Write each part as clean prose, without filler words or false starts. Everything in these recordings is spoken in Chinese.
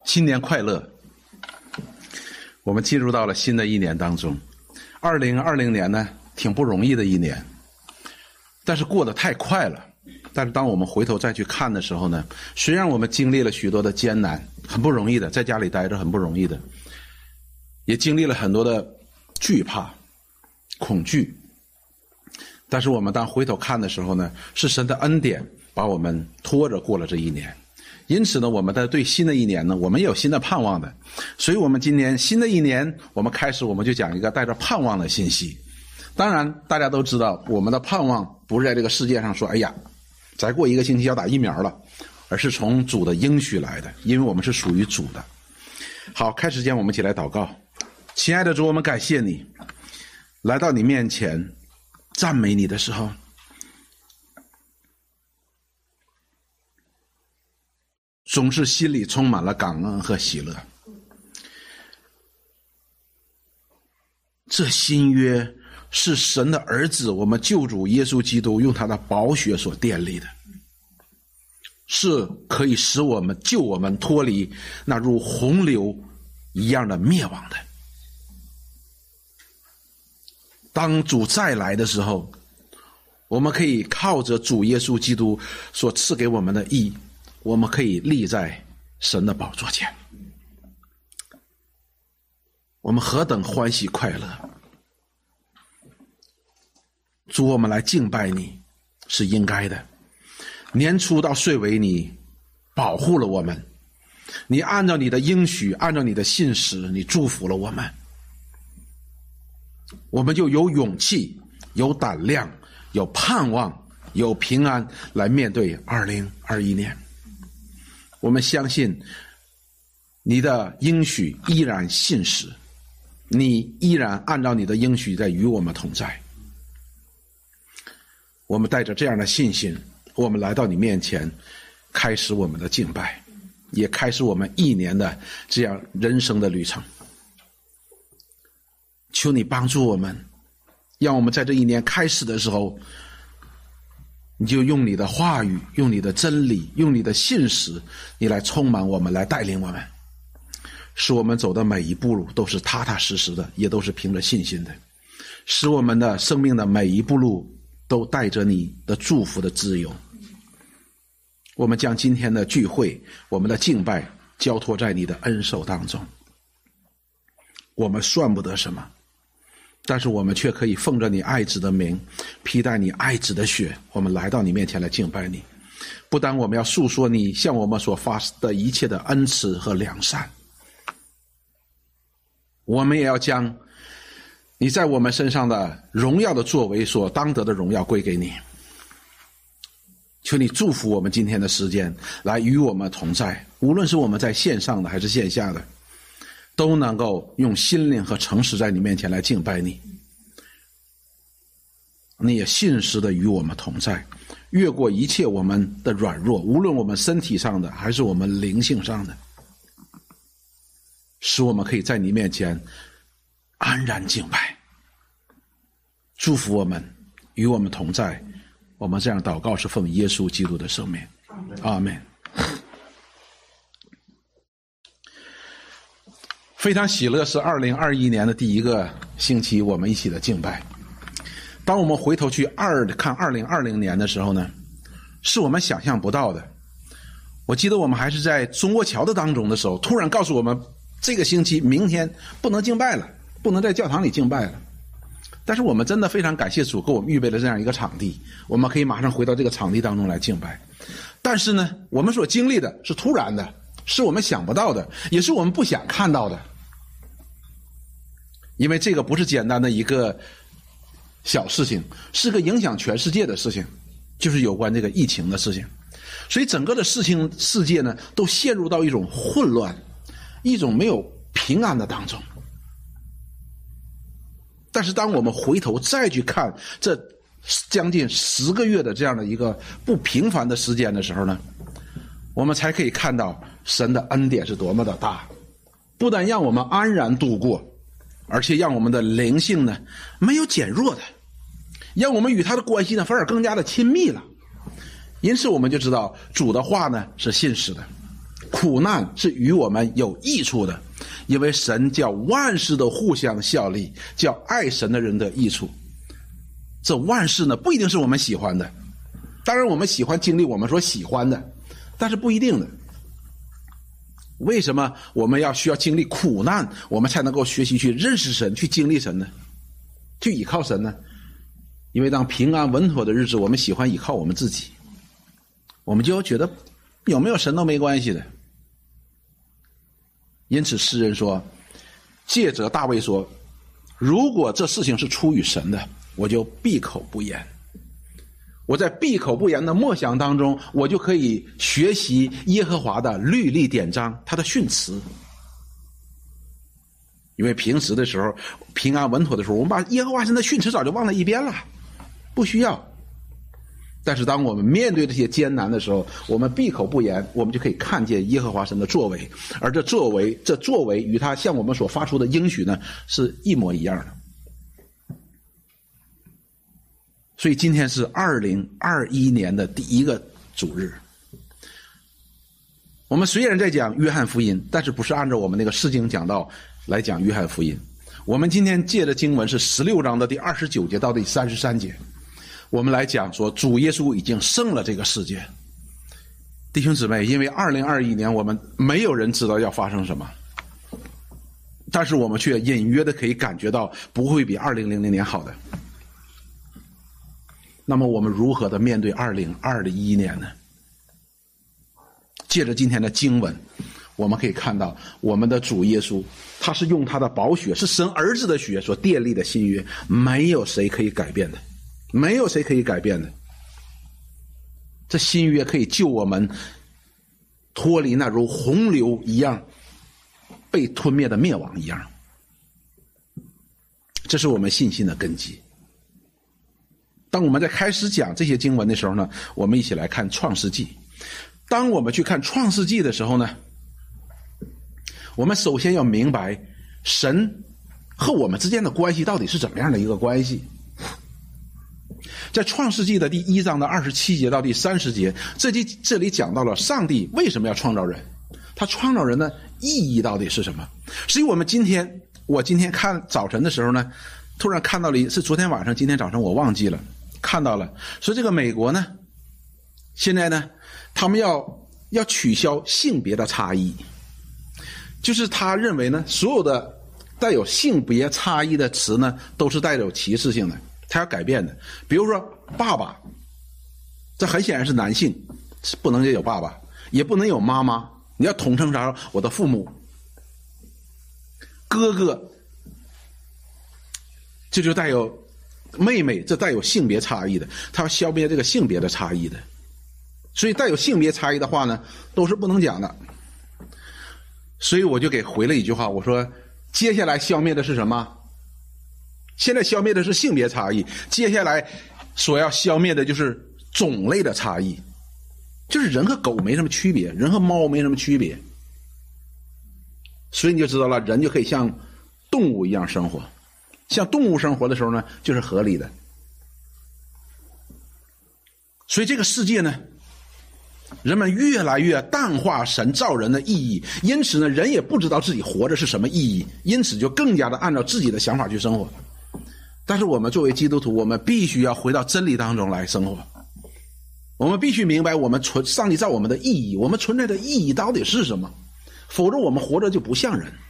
新年快乐！我们进入到了新的一年当中。2020年呢，挺不容易的一年，但是过得太快了。但是当我们回头再去看的时候呢，虽然我们经历了许多的艰难，很不容易的，在家里待着很不容易的，也经历了很多的惧怕、恐惧，但是我们当回头看的时候呢，是神的恩典把我们拖着过了这一年。因此呢，我们对新的一年呢，我们也有新的盼望的。所以我们今年新的一年，我们就讲一个带着盼望的信息。当然大家都知道，我们的盼望不是在这个世界上说，哎呀，再过一个星期要打疫苗了，而是从主的应许来的，因为我们是属于主的。好，开始前我们一起来祷告。亲爱的主，我们感谢你，来到你面前赞美你的时候，总是心里充满了感恩和喜乐。这新约是神的儿子，我们救主耶稣基督用他的宝血所奠立的，是可以使我们救我们脱离那如洪流一样的灭亡的。当主再来的时候，我们可以靠着主耶稣基督所赐给我们的义，我们可以立在神的宝座前。我们何等欢喜快乐！主，我们来敬拜你是应该的。年初到岁尾，你保护了我们，你按照你的应许，按照你的信实，你祝福了我们，我们就有勇气、有胆量、有盼望、有平安来面对2021年。我们相信你的应许依然信实，你依然按照你的应许在与我们同在。我们带着这样的信心，我们来到你面前，开始我们的敬拜，也开始我们一年的这样人生的旅程。求你帮助我们，让我们在这一年开始的时候，你就用你的话语，用你的真理，用你的信实，你来充满我们，来带领我们，使我们走的每一步路都是踏踏实实的，也都是凭着信心的，使我们的生命的每一步路都带着你的祝福的自由。我们将今天的聚会，我们的敬拜交托在你的恩手当中。我们算不得什么，但是我们却可以奉着你爱子的名，披戴你爱子的血，我们来到你面前来敬拜你。不但我们要述说你向我们所发的一切的恩慈和良善，我们也要将你在我们身上的荣耀的作为所当得的荣耀归给你。求你祝福我们今天的时间，来与我们同在，无论是我们在线上的还是线下的，都能够用心灵和诚实在你面前来敬拜你。你也信实的与我们同在，越过一切我们的软弱，无论我们身体上的还是我们灵性上的，使我们可以在你面前安然敬拜。祝福我们，与我们同在。我们这样祷告是奉耶稣基督的圣名，阿们。非常喜乐，是2021年的第一个星期，我们一起的敬拜。当我们回头去看2020年的时候呢，是我们想象不到的。我记得我们还是在中国桥的当中的时候，突然告诉我们这个星期明天不能敬拜了，不能在教堂里敬拜了。但是我们真的非常感谢主给我们预备了这样一个场地，我们可以马上回到这个场地当中来敬拜。但是呢，我们所经历的是突然的，是我们想不到的，也是我们不想看到的。因为这个不是简单的一个小事情，是个影响全世界的事情，就是有关这个疫情的事情。所以整个的世界呢，都陷入到一种混乱，一种没有平安的当中。但是当我们回头再去看这将近10个月的这样的一个不平凡的时间的时候呢，我们才可以看到神的恩典是多么的大，不但让我们安然度过，而且让我们的灵性呢没有减弱的，让我们与他的关系呢反而更加的亲密了。因此我们就知道主的话呢是信实的， 苦难是与我们有益处的，因为神叫万事都互相效力，叫爱神的人得益处。这万事呢，不一定是我们喜欢的，当然我们喜欢经历我们所喜欢的，但是不一定的。为什么我们需要经历苦难，我们才能够学习去认识神，去经历神呢？去依靠神呢？因为当平安稳妥的日子，我们喜欢依靠我们自己，我们就觉得有没有神都没关系的。因此诗人说，借着大卫说，如果这事情是出于神的，我就闭口不言。我在闭口不言的默想当中，我就可以学习耶和华的律例典章，他的训词。因为平时的时候，平安稳妥的时候，我们把耶和华神的训词早就忘在一边了，不需要。但是当我们面对这些艰难的时候，我们闭口不言，我们就可以看见耶和华神的作为，而这作为与他向我们所发出的应许呢，是一模一样的。所以今天是2021年的第一个主日。我们虽然在讲约翰福音，但是不是按照我们那个释经讲道来讲约翰福音。我们今天借的经文是16章的第29节到第33节，我们来讲说主耶稣已经胜了这个世界。弟兄姊妹，因为2021年我们没有人知道要发生什么，但是我们却隐约的可以感觉到不会比2000年好的。那么我们如何的面对2021年呢？借着今天的经文，我们可以看到我们的主耶稣，他是用他的宝血，是神儿子的血所奠立的新约，没有谁可以改变的，没有谁可以改变的。这新约可以救我们脱离那如洪流一样被吞灭的灭亡一样，这是我们信心的根基。当我们在开始讲这些经文的时候呢，我们一起来看创世纪。当我们去看创世纪的时候呢，我们首先要明白神和我们之间的关系到底是怎么样的一个关系。在创世纪的第1章的27节到第30节，这里讲到了上帝为什么要创造人，他创造人的意义到底是什么。所以我今天看早晨的时候呢，突然看到了，是昨天晚上今天早晨我忘记了，看到了说这个美国呢，现在呢他们要取消性别的差异，就是他认为呢所有的带有性别差异的词呢都是带有歧视性的，他要改变的。比如说爸爸，这很显然是男性，不能有爸爸，也不能有妈妈，你要统称啥？我的父母。哥哥，这就带有妹妹，这带有性别差异的，他要消灭这个性别的差异的。所以带有性别差异的话呢，都是不能讲的。所以我就给回了一句话，我说接下来消灭的是什么？现在消灭的是性别差异，接下来所要消灭的就是种类的差异，就是人和狗没什么区别，人和猫没什么区别。所以你就知道了，人就可以像动物一样生活，像动物生活的时候呢，就是合理的。所以这个世界呢，人们越来越淡化神造人的意义，因此呢，人也不知道自己活着是什么意义，因此就更加的按照自己的想法去生活。但是我们作为基督徒，我们必须要回到真理当中来生活。我们必须明白上帝造我们的意义，我们存在的意义到底是什么，否则我们活着就不像人。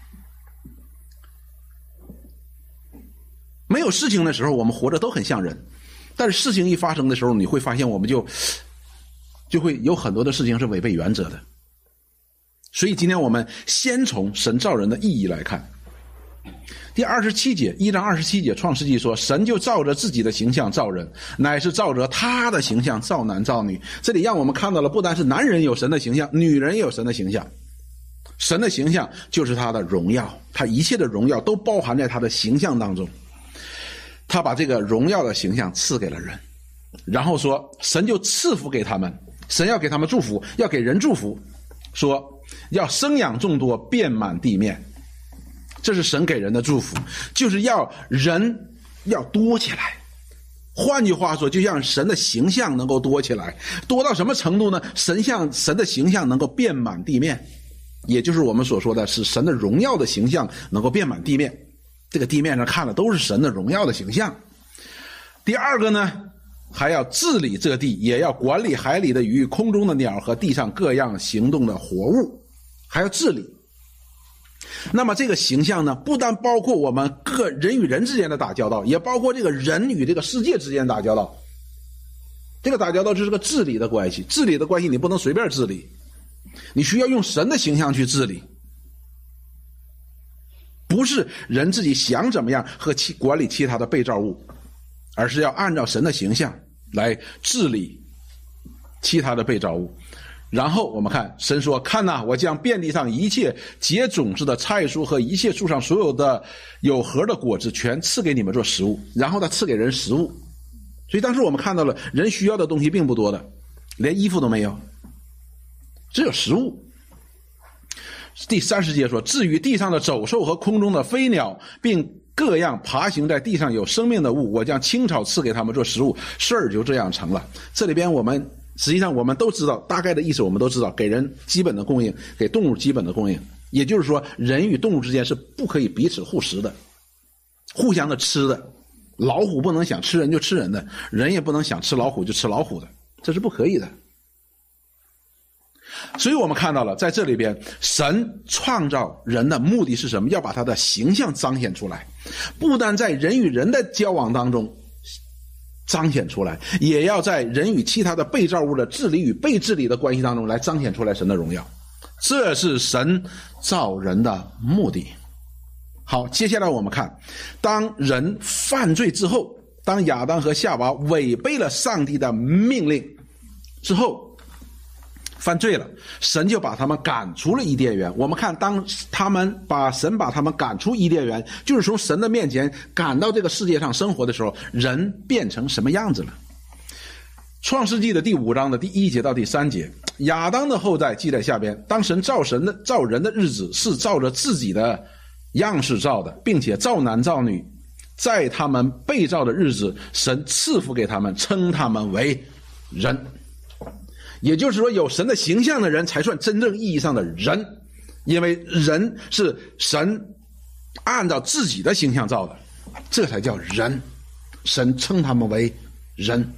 没有事情的时候，我们活着都很像人，但是事情一发生的时候，你会发现我们就会有很多的事情是违背原则的。所以今天我们先从神造人的意义来看。第27节，1章27节，创世纪说，神就照着自己的形象造人，乃是照着他的形象造男造女。这里让我们看到了，不单是男人有神的形象，女人也有神的形象。神的形象就是他的荣耀，他一切的荣耀都包含在他的形象当中。他把这个荣耀的形象赐给了人，然后说神就赐福给他们，神要给他们祝福，要给人祝福，说要生养众多，遍满地面。这是神给人的祝福，就是要人要多起来， 换句话说，就像神的形象能够多起来，多到什么程度呢？神的形象能够遍满地面，也就是我们所说的是神的荣耀的形象能够遍满地面。这个地面上看的都是神的荣耀的形象。第二个呢，还要治理这地，也要管理海里的鱼、空中的鸟和地上各样行动的活物，还要治理。那么这个形象呢，不但包括我们各人与人之间的打交道，也包括这个人与这个世界之间的打交道。这个打交道就是个治理的关系，治理的关系你不能随便治理，你需要用神的形象去治理，不是人自己想怎么样和管理其他的被造物，而是要按照神的形象来治理其他的被造物。然后我们看神说，看哪，我将遍地上一切结种子的菜蔬和一切树上所有的有核的果子全赐给你们做食物。然后他赐给人食物，所以当时我们看到了人需要的东西并不多的，连衣服都没有，只有食物。第30节说，至于地上的走兽和空中的飞鸟，并各样爬行在地上有生命的物，我将青草赐给他们做食物，事儿就这样成了。这里边实际上我们都知道大概的意思，我们都知道，给人基本的供应，给动物基本的供应，也就是说人与动物之间是不可以彼此互食的，互相的吃的。老虎不能想吃人就吃人的，人也不能想吃老虎就吃老虎的，这是不可以的。所以我们看到了在这里边，神创造人的目的是什么？要把他的形象彰显出来，不但在人与人的交往当中彰显出来，也要在人与其他的被造物的治理与被治理的关系当中来彰显出来神的荣耀。这是神造人的目的。好，接下来我们看，当人犯罪之后，当亚当和夏娃违背了上帝的命令之后，犯罪了，神就把他们赶出了伊甸园。我们看，当神把他们赶出伊甸园，就是从神的面前赶到这个世界上生活的时候，人变成什么样子了？创世纪的第5章的第1节到第3节，亚当的后代记在下边。当神造人的日子，是照着自己的样式造的，并且造男造女。在他们被造的日子，神赐福给他们，称他们为人。也就是说，有神的形象的人才算真正意义上的人，因为人是神按照自己的形象造的，这才叫人。神称他们为人。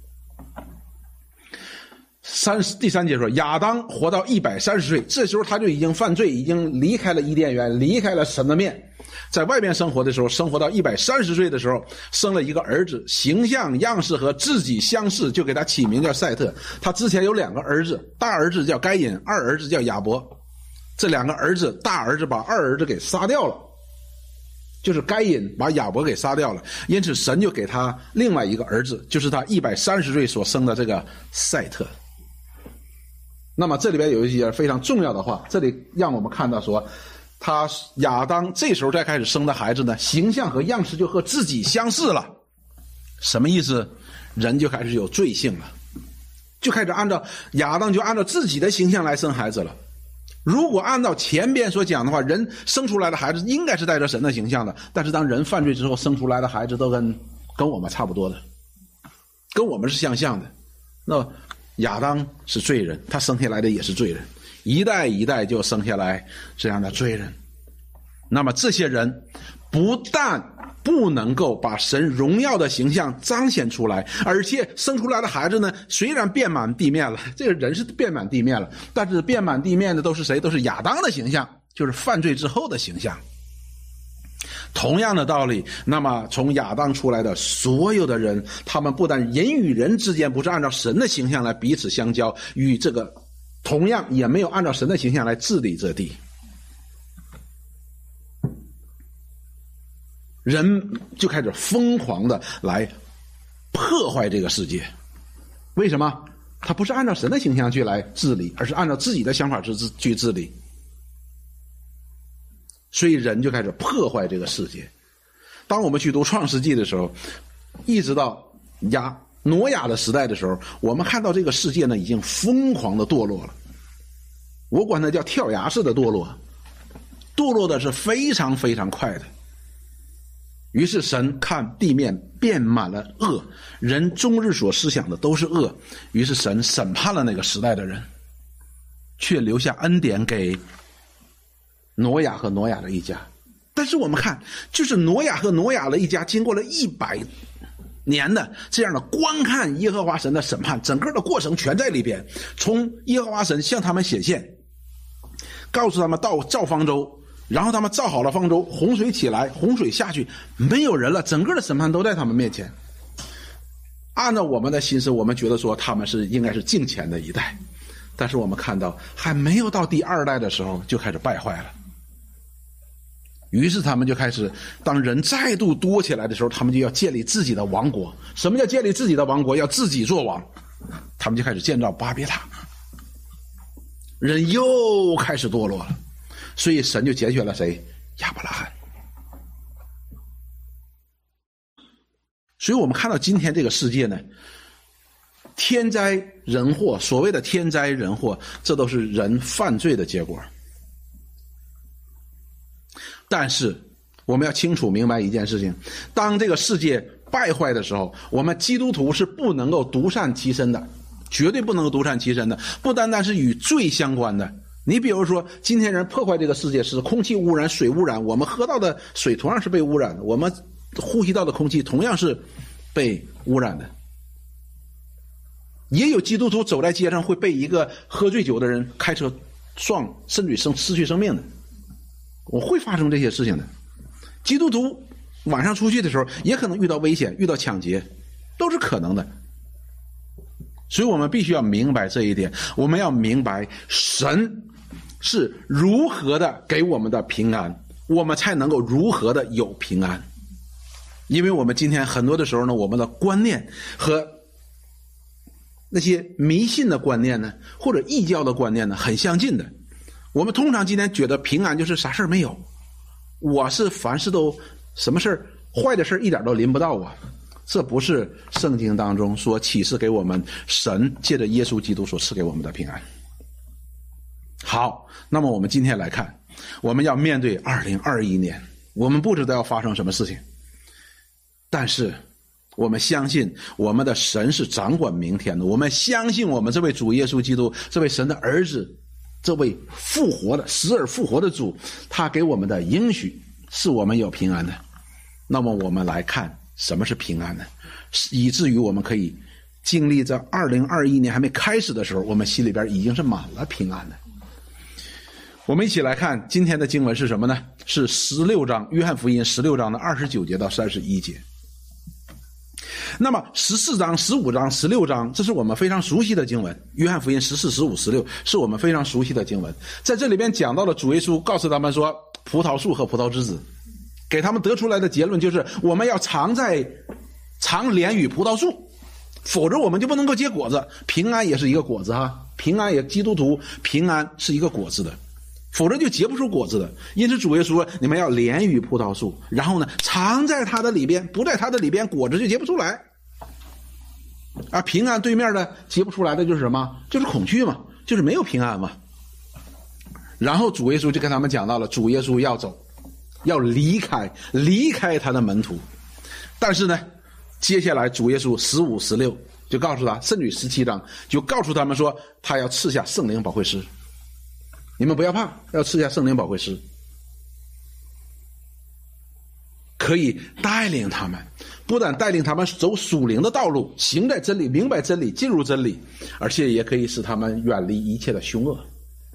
第3节说，亚当活到130岁，这时候他就已经犯罪，已经离开了伊甸园，离开了神的面，在外边生活的时候，生活到130岁的时候，生了一个儿子，形象样式和自己相似，就给他起名叫赛特。他之前有2个儿子，大儿子叫该隐，二儿子叫亚伯。这2个儿子，大儿子把二儿子给杀掉了，就是该隐把亚伯给杀掉了，因此神就给他另外一个儿子，就是他130岁所生的这个赛特。那么这里边有一些非常重要的话，这里让我们看到说，亚当这时候再开始生的孩子呢，形象和样式就和自己相似了。什么意思？人就开始有罪性了，就开始亚当就按照自己的形象来生孩子了。如果按照前边所讲的话，人生出来的孩子应该是带着神的形象的，但是当人犯罪之后，生出来的孩子都跟我们差不多的，跟我们是相像的。那亚当是罪人，他生下来的也是罪人，一代一代就生下来这样的罪人。那么这些人不但不能够把神荣耀的形象彰显出来，而且生出来的孩子呢，虽然遍满地面了，这个人是遍满地面了，但是遍满地面的都是谁？都是亚当的形象，就是犯罪之后的形象。同样的道理，那么从亚当出来的所有的人，他们不但人与人之间不是按照神的形象来彼此相交，与这个同样也没有按照神的形象来治理这地，人就开始疯狂的来破坏这个世界。为什么？他不是按照神的形象去来治理，而是按照自己的想法去治理。所以人就开始破坏这个世界。当我们去读创世纪的时候，一直到挪亚的时代的时候，我们看到这个世界呢已经疯狂的堕落了。我管它叫跳崖式的堕落，堕落的是非常非常快的。 于是神看地面遍满了恶，人终日所思想的都是恶，于是神审判了那个时代的人，却留下恩典给挪亚和挪亚的一家。但是我们看，就是挪亚和挪亚的一家经过了100年的这样的观看耶和华神的审判，整个的过程全在里边。从耶和华神向他们显现，告诉他们造方舟，然后他们造好了方舟，洪水起来，洪水下去，没有人了，整个的审判都在他们面前。按照我们的心思，我们觉得说他们应该是敬虔的一代，但是我们看到还没有到第2代的时候就开始败坏了。于是他们就开始，当人再度多起来的时候，他们就要建立自己的王国。什么叫建立自己的王国？要自己做王。他们就开始建造巴别塔，人又开始堕落了。所以神就拣选了谁？亚伯拉罕。所以我们看到今天这个世界呢，天灾人祸，所谓的天灾人祸，这都是人犯罪的结果。但是我们要清楚明白一件事情，当这个世界败坏的时候，我们基督徒是不能够独善其身的，绝对不能够独善其身的，不单单是与罪相关的。你比如说，今天人破坏这个世界，是空气污染、水污染，我们喝到的水同样是被污染的，我们呼吸到的空气同样是被污染的。也有基督徒走在街上会被一个喝醉酒的人开车撞，甚至失去生命的，我会发生这些事情的。基督徒晚上出去的时候也可能遇到危险，遇到抢劫，都是可能的。所以我们必须要明白这一点，我们要明白神是如何的给我们的平安，我们才能够如何的有平安。因为我们今天很多的时候呢，我们的观念和那些迷信的观念呢，或者异教的观念呢，很相近的。我们通常今天觉得平安就是啥事没有，我是凡事都什么事坏的事一点都临不到我。这不是圣经当中所启示给我们神借着耶稣基督所赐给我们的平安。好，那么我们今天来看，我们要面对2021年，我们不知道要发生什么事情，但是我们相信我们的神是掌管明天的，我们相信我们这位主耶稣基督，这位神的儿子，这位复活的死而复活的主，他给我们的应许是我们有平安的。那么我们来看什么是平安呢？以至于我们可以经历在2021年还没开始的时候，我们心里边已经是满了平安的。我们一起来看今天的经文是什么呢？是16章，约翰福音16章的29节到31节。那么14章、15章、16章，这是我们非常熟悉的经文。约翰福音14、15、16是我们非常熟悉的经文。在这里边讲到了主耶稣告诉他们说，葡萄树和葡萄之子，给他们得出来的结论就是，我们要常连于葡萄树，否则我们就不能够结果子。平安也是一个果子哈，平安也基督徒平安是一个果子的，否则就结不出果子的。因此主耶稣说，你们要连于葡萄树，然后呢常在它的里边，不在它的里边，果子就结不出来。而平安对面的结不出来的就是什么？就是恐惧嘛，就是没有平安嘛。然后主耶稣就跟他们讲到了，主耶稣要走，要离开他的门徒。但是呢，接下来主耶稣15、16就告诉他，甚至17章就告诉他们说，他要赐下圣灵保惠师，你们不要怕，要赐下圣灵保惠师，可以带领他们，不但带领他们走属灵的道路，行在真理，明白真理，进入真理，而且也可以使他们远离一切的凶恶。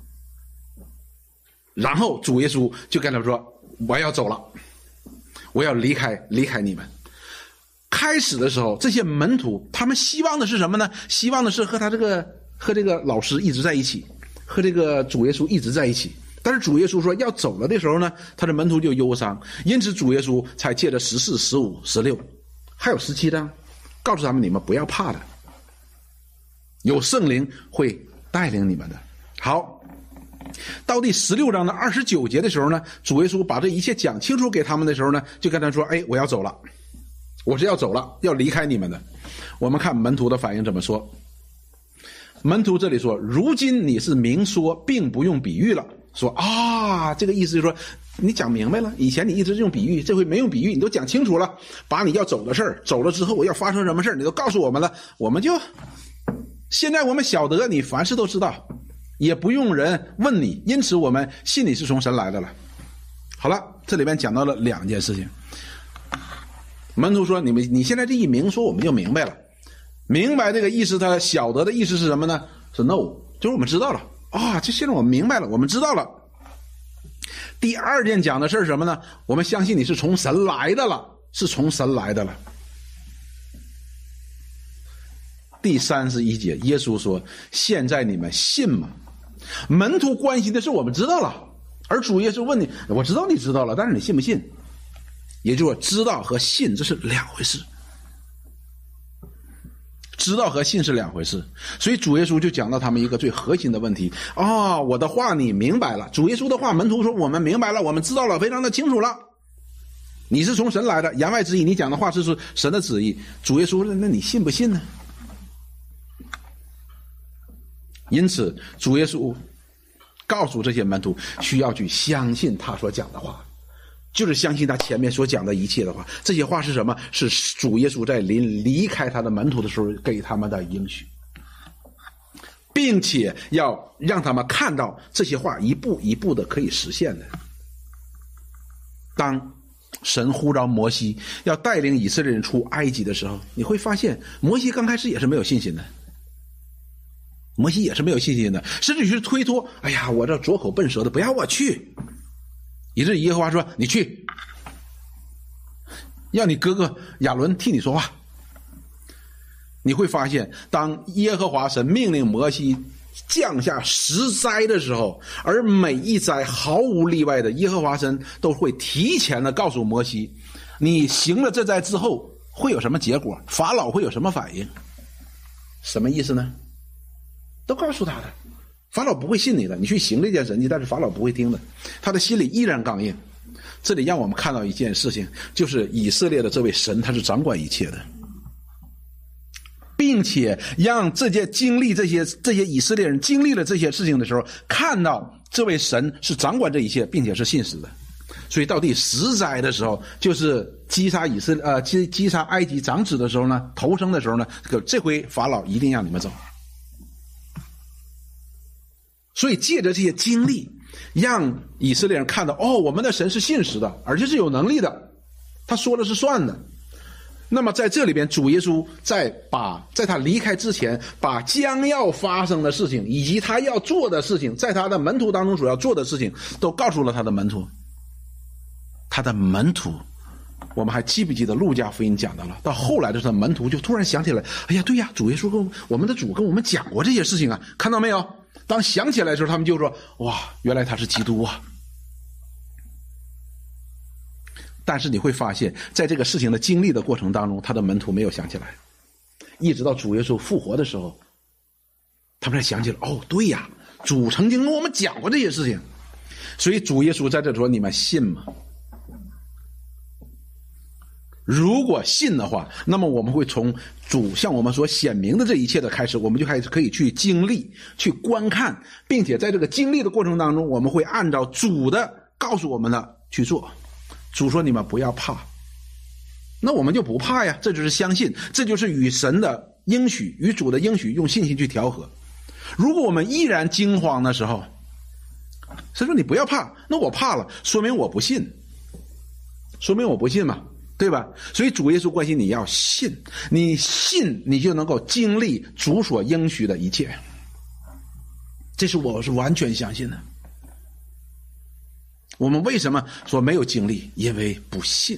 然后主耶稣就跟他们说，我要走了，我要离开你们。开始的时候，这些门徒他们希望的是什么呢？希望的是和这个老师一直在一起，和这个主耶稣一直在一起。但是主耶稣说要走了的时候呢，他的门徒就忧伤，因此主耶稣才借着14、15、16还有17章告诉他们，你们不要怕的，有圣灵会带领你们的。好，到第16章的29节的时候呢，主耶稣把这一切讲清楚给他们的时候呢，就跟他说，我要走了，我是要走了，要离开你们的。我们看门徒的反应怎么说。门徒这里说，如今你是明说，并不用比喻了， 说啊，这个意思就是说你讲明白了，以前你一直用比喻，这回没用比喻，你都讲清楚了，把你要走的事儿，走了之后我要发生什么事儿，你都告诉我们了，我们就现在我们晓得你凡事都知道，也不用人问你，因此我们信你是从神来的了。好了，这里边讲到了2件事情。门徒说你现在这一明说我们就明白了，明白这个意思，他晓得的意思是什么呢？是 no， 就是我们知道了啊，这现在我们明白了，我们知道了。第2件讲的事是什么呢？我们相信你是从神来的了，是从神来的了。第31节，耶稣说：“现在你们信吗？”门徒关心的是我们知道了，而主耶稣问你：“我知道你知道了，但是你信不信？”也就是说，知道和信这是2回事。知道和信是2回事，所以主耶稣就讲到他们一个最核心的问题啊、我的话你明白了。主耶稣的话，门徒说我们明白了，我们知道了，非常的清楚了。你是从神来的，言外之意，你讲的话是神的旨意。主耶稣说：“那你信不信呢？”因此，主耶稣告诉这些门徒，需要去相信他所讲的话。就是相信他前面所讲的一切的话，这些话是什么？是主耶稣在离开他的门徒的时候给他们的应许，并且要让他们看到这些话一步一步的可以实现的。当神呼召摩西要带领以色列人出埃及的时候，你会发现摩西刚开始也是没有信心的，甚至于是推脱，哎呀，我这拙口笨舌的，不要我去。以致耶和华说：“你去，要你哥哥亚伦替你说话。”你会发现，当耶和华神命令摩西降下10灾的时候，而每一灾毫无例外的，耶和华神都会提前的告诉摩西，你行了这灾之后会有什么结果，法老会有什么反应。什么意思呢？都告诉他的。法老不会信你的，你去行这件神迹，但是法老不会听的，他的心里依然刚硬。这里让我们看到一件事情，就是以色列的这位神，他是掌管一切的，并且让这些以色列人经历了这些事情的时候，看到这位神是掌管这一切，并且是信实的。所以到第10灾的时候，就是击杀埃及长子的时候呢，头生的时候呢，这回法老一定让你们走。所以借着这些经历，让以色列人看到，哦，我们的神是信实的，而且是有能力的，他说了是算的。那么在这里边，主耶稣在他离开之前，把将要发生的事情以及他要做的事情，在他的门徒当中所要做的事情，都告诉了他的门徒。我们还记不记得路加福音讲到了，到后来的时候，门徒就突然想起来，哎呀，对呀，主耶稣我们的主跟我们讲过这些事情啊，看到没有？当想起来的时候，他们就说，哇，原来他是基督啊。但是你会发现，在这个事情的经历的过程当中，他的门徒没有想起来，一直到主耶稣复活的时候，他们才想起来，哦，对呀，主曾经跟我们讲过这些事情。所以主耶稣在这说，你们信吗？如果信的话，那么我们会从主向我们所显明的这一切的开始，我们就开始可以去经历、去观看，并且在这个经历的过程当中，我们会按照主的告诉我们的去做。主说你们不要怕，那我们就不怕呀，这就是相信，这就是与神的应许、与主的应许用信心去调和。如果我们依然惊慌的时候，神说你不要怕，那我怕了，说明我不信嘛，对吧？所以主耶稣关心你要信，你信你就能够经历主所应许的一切，这是我是完全相信的。我们为什么说没有经历？因为不信。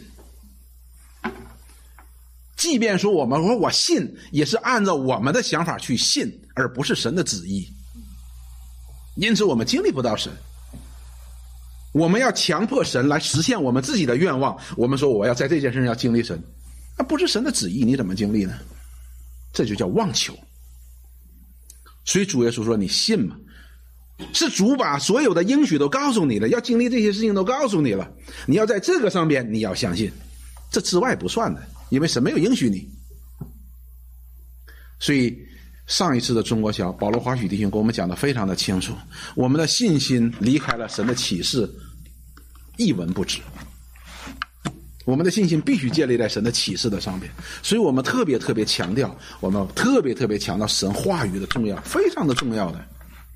即便说我们说我信，也是按照我们的想法去信，而不是神的旨意。因此我们经历不到神。我们要强迫神来实现我们自己的愿望，我们说我要在这件事上要经历神，那不是神的旨意，你怎么经历呢？这就叫妄求。所以主耶稣说你信吗？是主把所有的应许都告诉你了，要经历这些事情都告诉你了，你要在这个上边你要相信，这之外不算的，因为神没有应许你。所以上一次的中国小，保罗华许弟兄给我们讲得非常的清楚，我们的信心离开了神的启示一文不值。我们的信心必须建立在神的启示的上面，所以我们特别强调，我们特别强调神话语的重要，非常的重要的。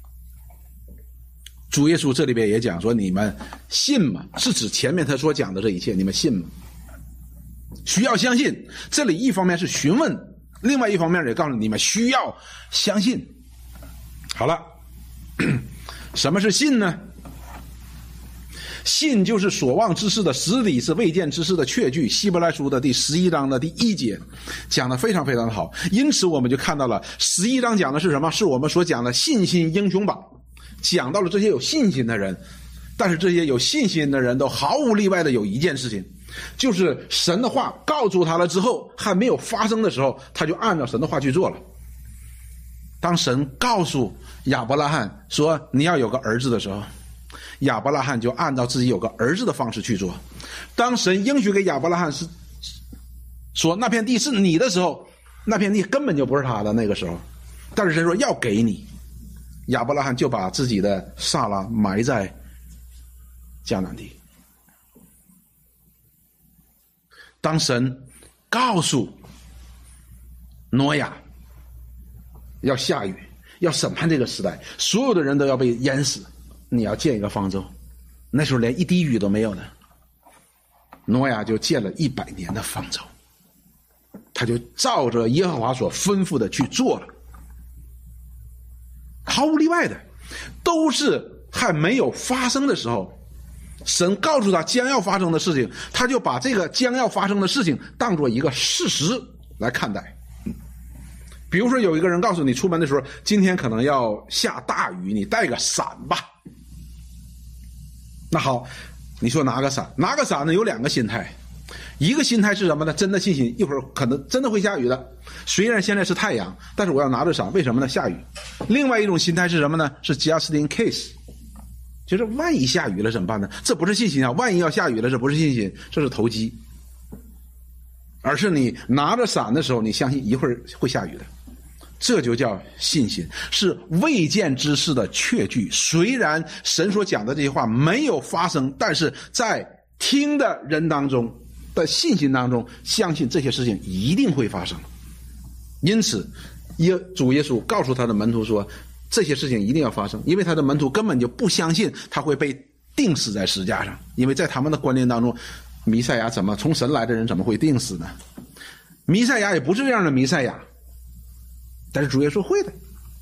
主耶稣这里边也讲说，你们信吗？是指前面他所讲的这一切，你们信吗？需要相信。这里一方面是询问，另外一方面也告诉你们需要相信。好了，什么是信呢？信就是所望之事的实底，是未见之事的确据。希伯来书的第11章的第1节讲得非常的好。因此我们就看到了11章讲的是什么？是我们所讲的信心英雄榜，讲到了这些有信心的人。但是这些有信心的人都毫无例外的有一件事情，就是神的话告诉他了之后，还没有发生的时候，他就按照神的话去做了。当神告诉亚伯拉罕说你要有个儿子的时候，亚伯拉罕就按照自己有个儿子的方式去做。当神应许给亚伯拉罕是说那片地是你的时候，那片地根本就不是他的那个时候，但是神说要给你，亚伯拉罕就把自己的撒拉埋在迦南地。当神告诉挪亚要下雨，要审判这个时代，所有的人都要被淹死，你要建一个方舟，那时候连一滴雨都没有呢。挪亚就建了100年的方舟，他就照着耶和华所吩咐的去做了，毫无例外的，都是还没有发生的时候，神告诉他将要发生的事情，他就把这个将要发生的事情当作一个事实来看待。比如说有一个人告诉你出门的时候今天可能要下大雨，你带个伞吧。那好，你说拿个伞呢，有2个心态。一个心态是什么呢？真的信心一会儿可能真的会下雨的，虽然现在是太阳，但是我要拿着伞，为什么呢？下雨。另外一种心态是什么呢？是 just in case， 就是万一下雨了怎么办呢？这不是信心啊！万一要下雨了，这不是信心，这是投机。而是你拿着伞的时候，你相信一会儿会下雨的，这就叫信心，是未见之事的确据。虽然神所讲的这些话没有发生，但是在听的人当中的信心当中，相信这些事情一定会发生。因此主耶稣告诉他的门徒说这些事情一定要发生，因为他的门徒根本就不相信他会被钉死在十字架上，因为在他们的观念当中，弥赛亚从神来的人怎么会钉死呢？弥赛亚也不是这样的弥赛亚，但是主耶稣会的。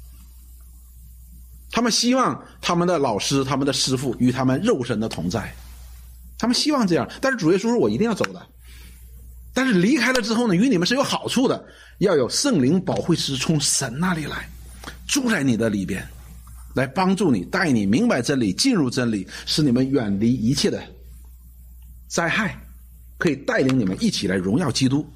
他们希望他们的老师他们的师父与他们肉身的同在，他们希望这样，但是主耶稣说我一定要走的。但是离开了之后呢，与你们是有好处的，要有圣灵保惠师从神那里来住在你的里边，来帮助你，带你明白真理，进入真理，使你们远离一切的灾害，可以带领你们一起来荣耀基督。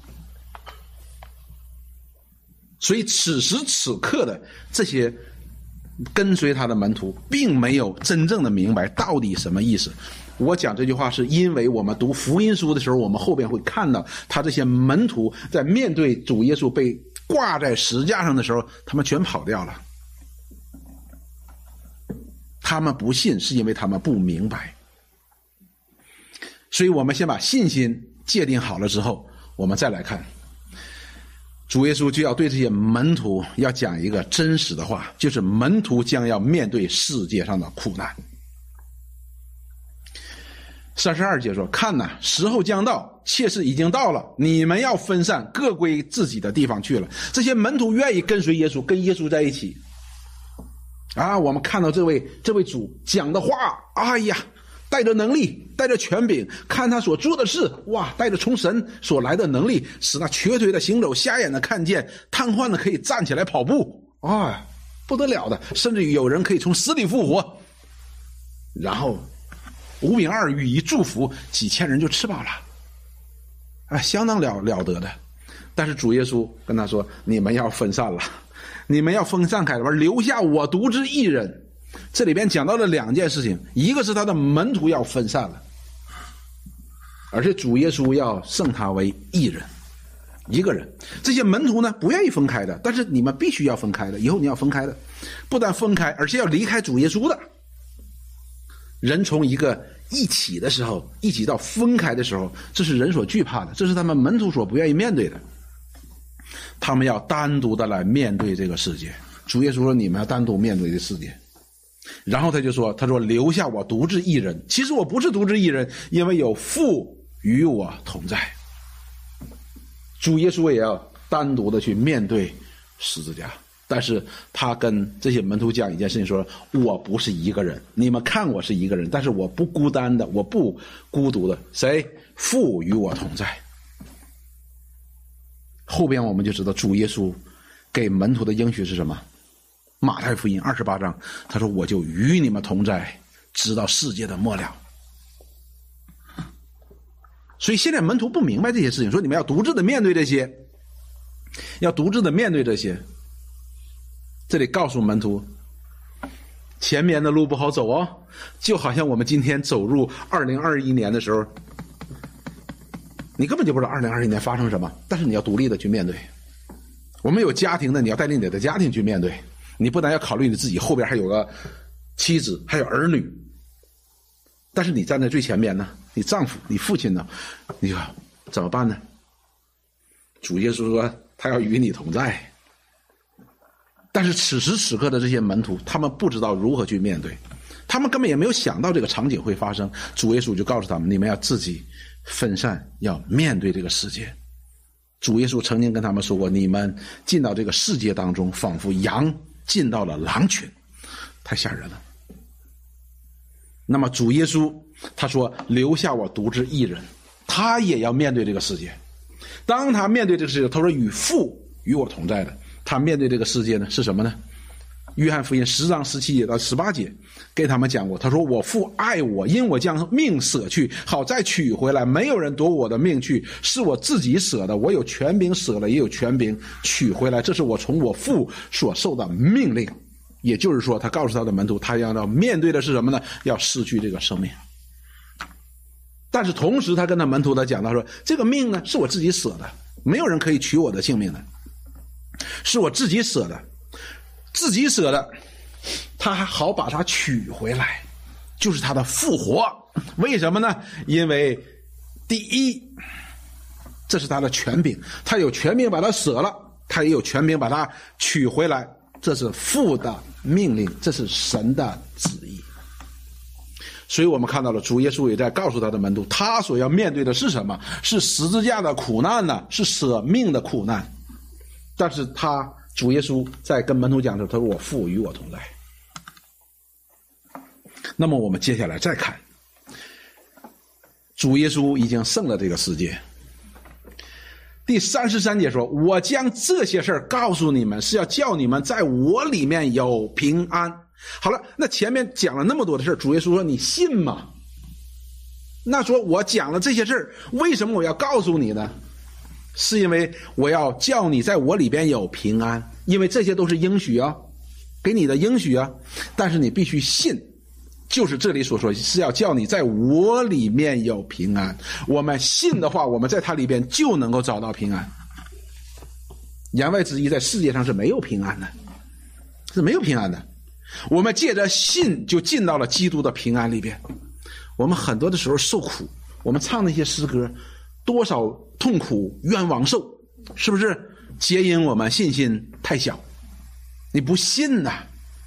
所以此时此刻的这些跟随他的门徒并没有真正的明白到底什么意思。我讲这句话是因为我们读福音书的时候，我们后边会看到他这些门徒在面对主耶稣被挂在十字架上的时候，他们全跑掉了。他们不信是因为他们不明白。所以我们先把信心界定好了之后，我们再来看主耶稣就要对这些门徒要讲一个真实的话，就是门徒将要面对世界上的苦难。32节说，看哪，时候将到，切是已经到了，你们要分散，各归自己的地方去了。这些门徒愿意跟随耶稣，跟耶稣在一起啊。我们看到这位主讲的话，哎呀，带着能力，带着权柄，看他所做的事，哇，带着从神所来的能力，使那瘸腿的行走，瞎眼的看见，瘫痪的可以站起来跑步，啊，不得了的，甚至于有人可以从死里复活。然后5饼2鱼一祝福，几千人就吃饱了，啊，相当了得的。但是主耶稣跟他说，你们要分散了，你们要分散开了，留下我独自一人。这里边讲到了2件事情，一个是他的门徒要分散了，而且主耶稣要升他为一人， 一个人。这些门徒呢不愿意分开的，但是你们必须要分开的，以后你要分开的，不但分开，而且要离开主耶稣的。人从一个一起的时候，一起到分开的时候，这是人所惧怕的，这是他们门徒所不愿意面对的。他们要单独的来面对这个世界。主耶稣说，你们要单独面对这世界。然后他说留下我独自一人。其实我不是独自一人，因为有父与我同在。主耶稣也要单独的去面对十字架。但是他跟这些门徒讲一件事情，说我不是一个人，你们看我是一个人，但是我不孤单的，我不孤独的。谁？父与我同在。后边我们就知道主耶稣给门徒的应许是什么。马太福音28章，他说我就与你们同在，直到世界的末了。所以现在门徒不明白这些事情，说你们要独自的面对这些，要独自的面对这些。这里告诉门徒，前面的路不好走哦，就好像我们今天走入2021年的时候，你根本就不知道2021年发生什么，但是你要独立的去面对。我们有家庭的，你要带领你的家庭去面对，你不但要考虑你自己，后边还有个妻子，还有儿女，但是你站在最前面呢，你丈夫，你父亲呢，你说怎么办呢？主耶稣说他要与你同在。但是此时此刻的这些门徒，他们不知道如何去面对，他们根本也没有想到这个场景会发生。主耶稣就告诉他们，你们要自己分散，要面对这个世界。主耶稣曾经跟他们说过，你们进到这个世界当中，仿佛羊进到了狼群，太吓人了。那么主耶稣他说留下我独自一人，他也要面对这个世界。当他面对这个世界，他说与父与我同在的。他面对这个世界呢是什么呢？约翰福音10章17节到18节给他们讲过，他说我父爱我，因我将命舍去，好再取回来，没有人夺我的命去，是我自己舍的，我有权柄舍了，也有权柄取回来，这是我从我父所受的命令。也就是说，他告诉他的门徒，他要面对的是什么呢？要失去这个生命。但是同时他跟他门徒讲，他说这个命呢是我自己舍的，没有人可以取我的性命的，是我自己舍的，自己舍的，他还好把它取回来，就是他的复活。为什么呢？因为第一，这是他的权柄，他有权柄把它舍了，他也有权柄把它取回来，这是父的命令，这是神的旨意。所以我们看到了主耶稣也在告诉他的门徒，他所要面对的是什么？是十字架的苦难呢，是舍命的苦难。但是主耶稣在跟门徒讲的时候，他说我父与我同在。那么我们接下来再看，主耶稣已经胜了这个世界。第33节说，我将这些事儿告诉你们，是要叫你们在我里面有平安。好了，那前面讲了那么多的事儿，主耶稣说你信吗？那说我讲了这些事儿，为什么我要告诉你呢？是因为我要叫你在我里边有平安，因为这些都是应许啊，给你的应许啊，但是你必须信，就是这里所说是要叫你在我里面有平安。我们信的话，我们在他里边就能够找到平安。言外之意，在世界上是没有平安的，是没有平安的。我们借着信就进到了基督的平安里边。我们很多的时候受苦，我们唱那些诗歌，多少痛苦冤枉受，是不是皆因我们信心太小？你不信呐。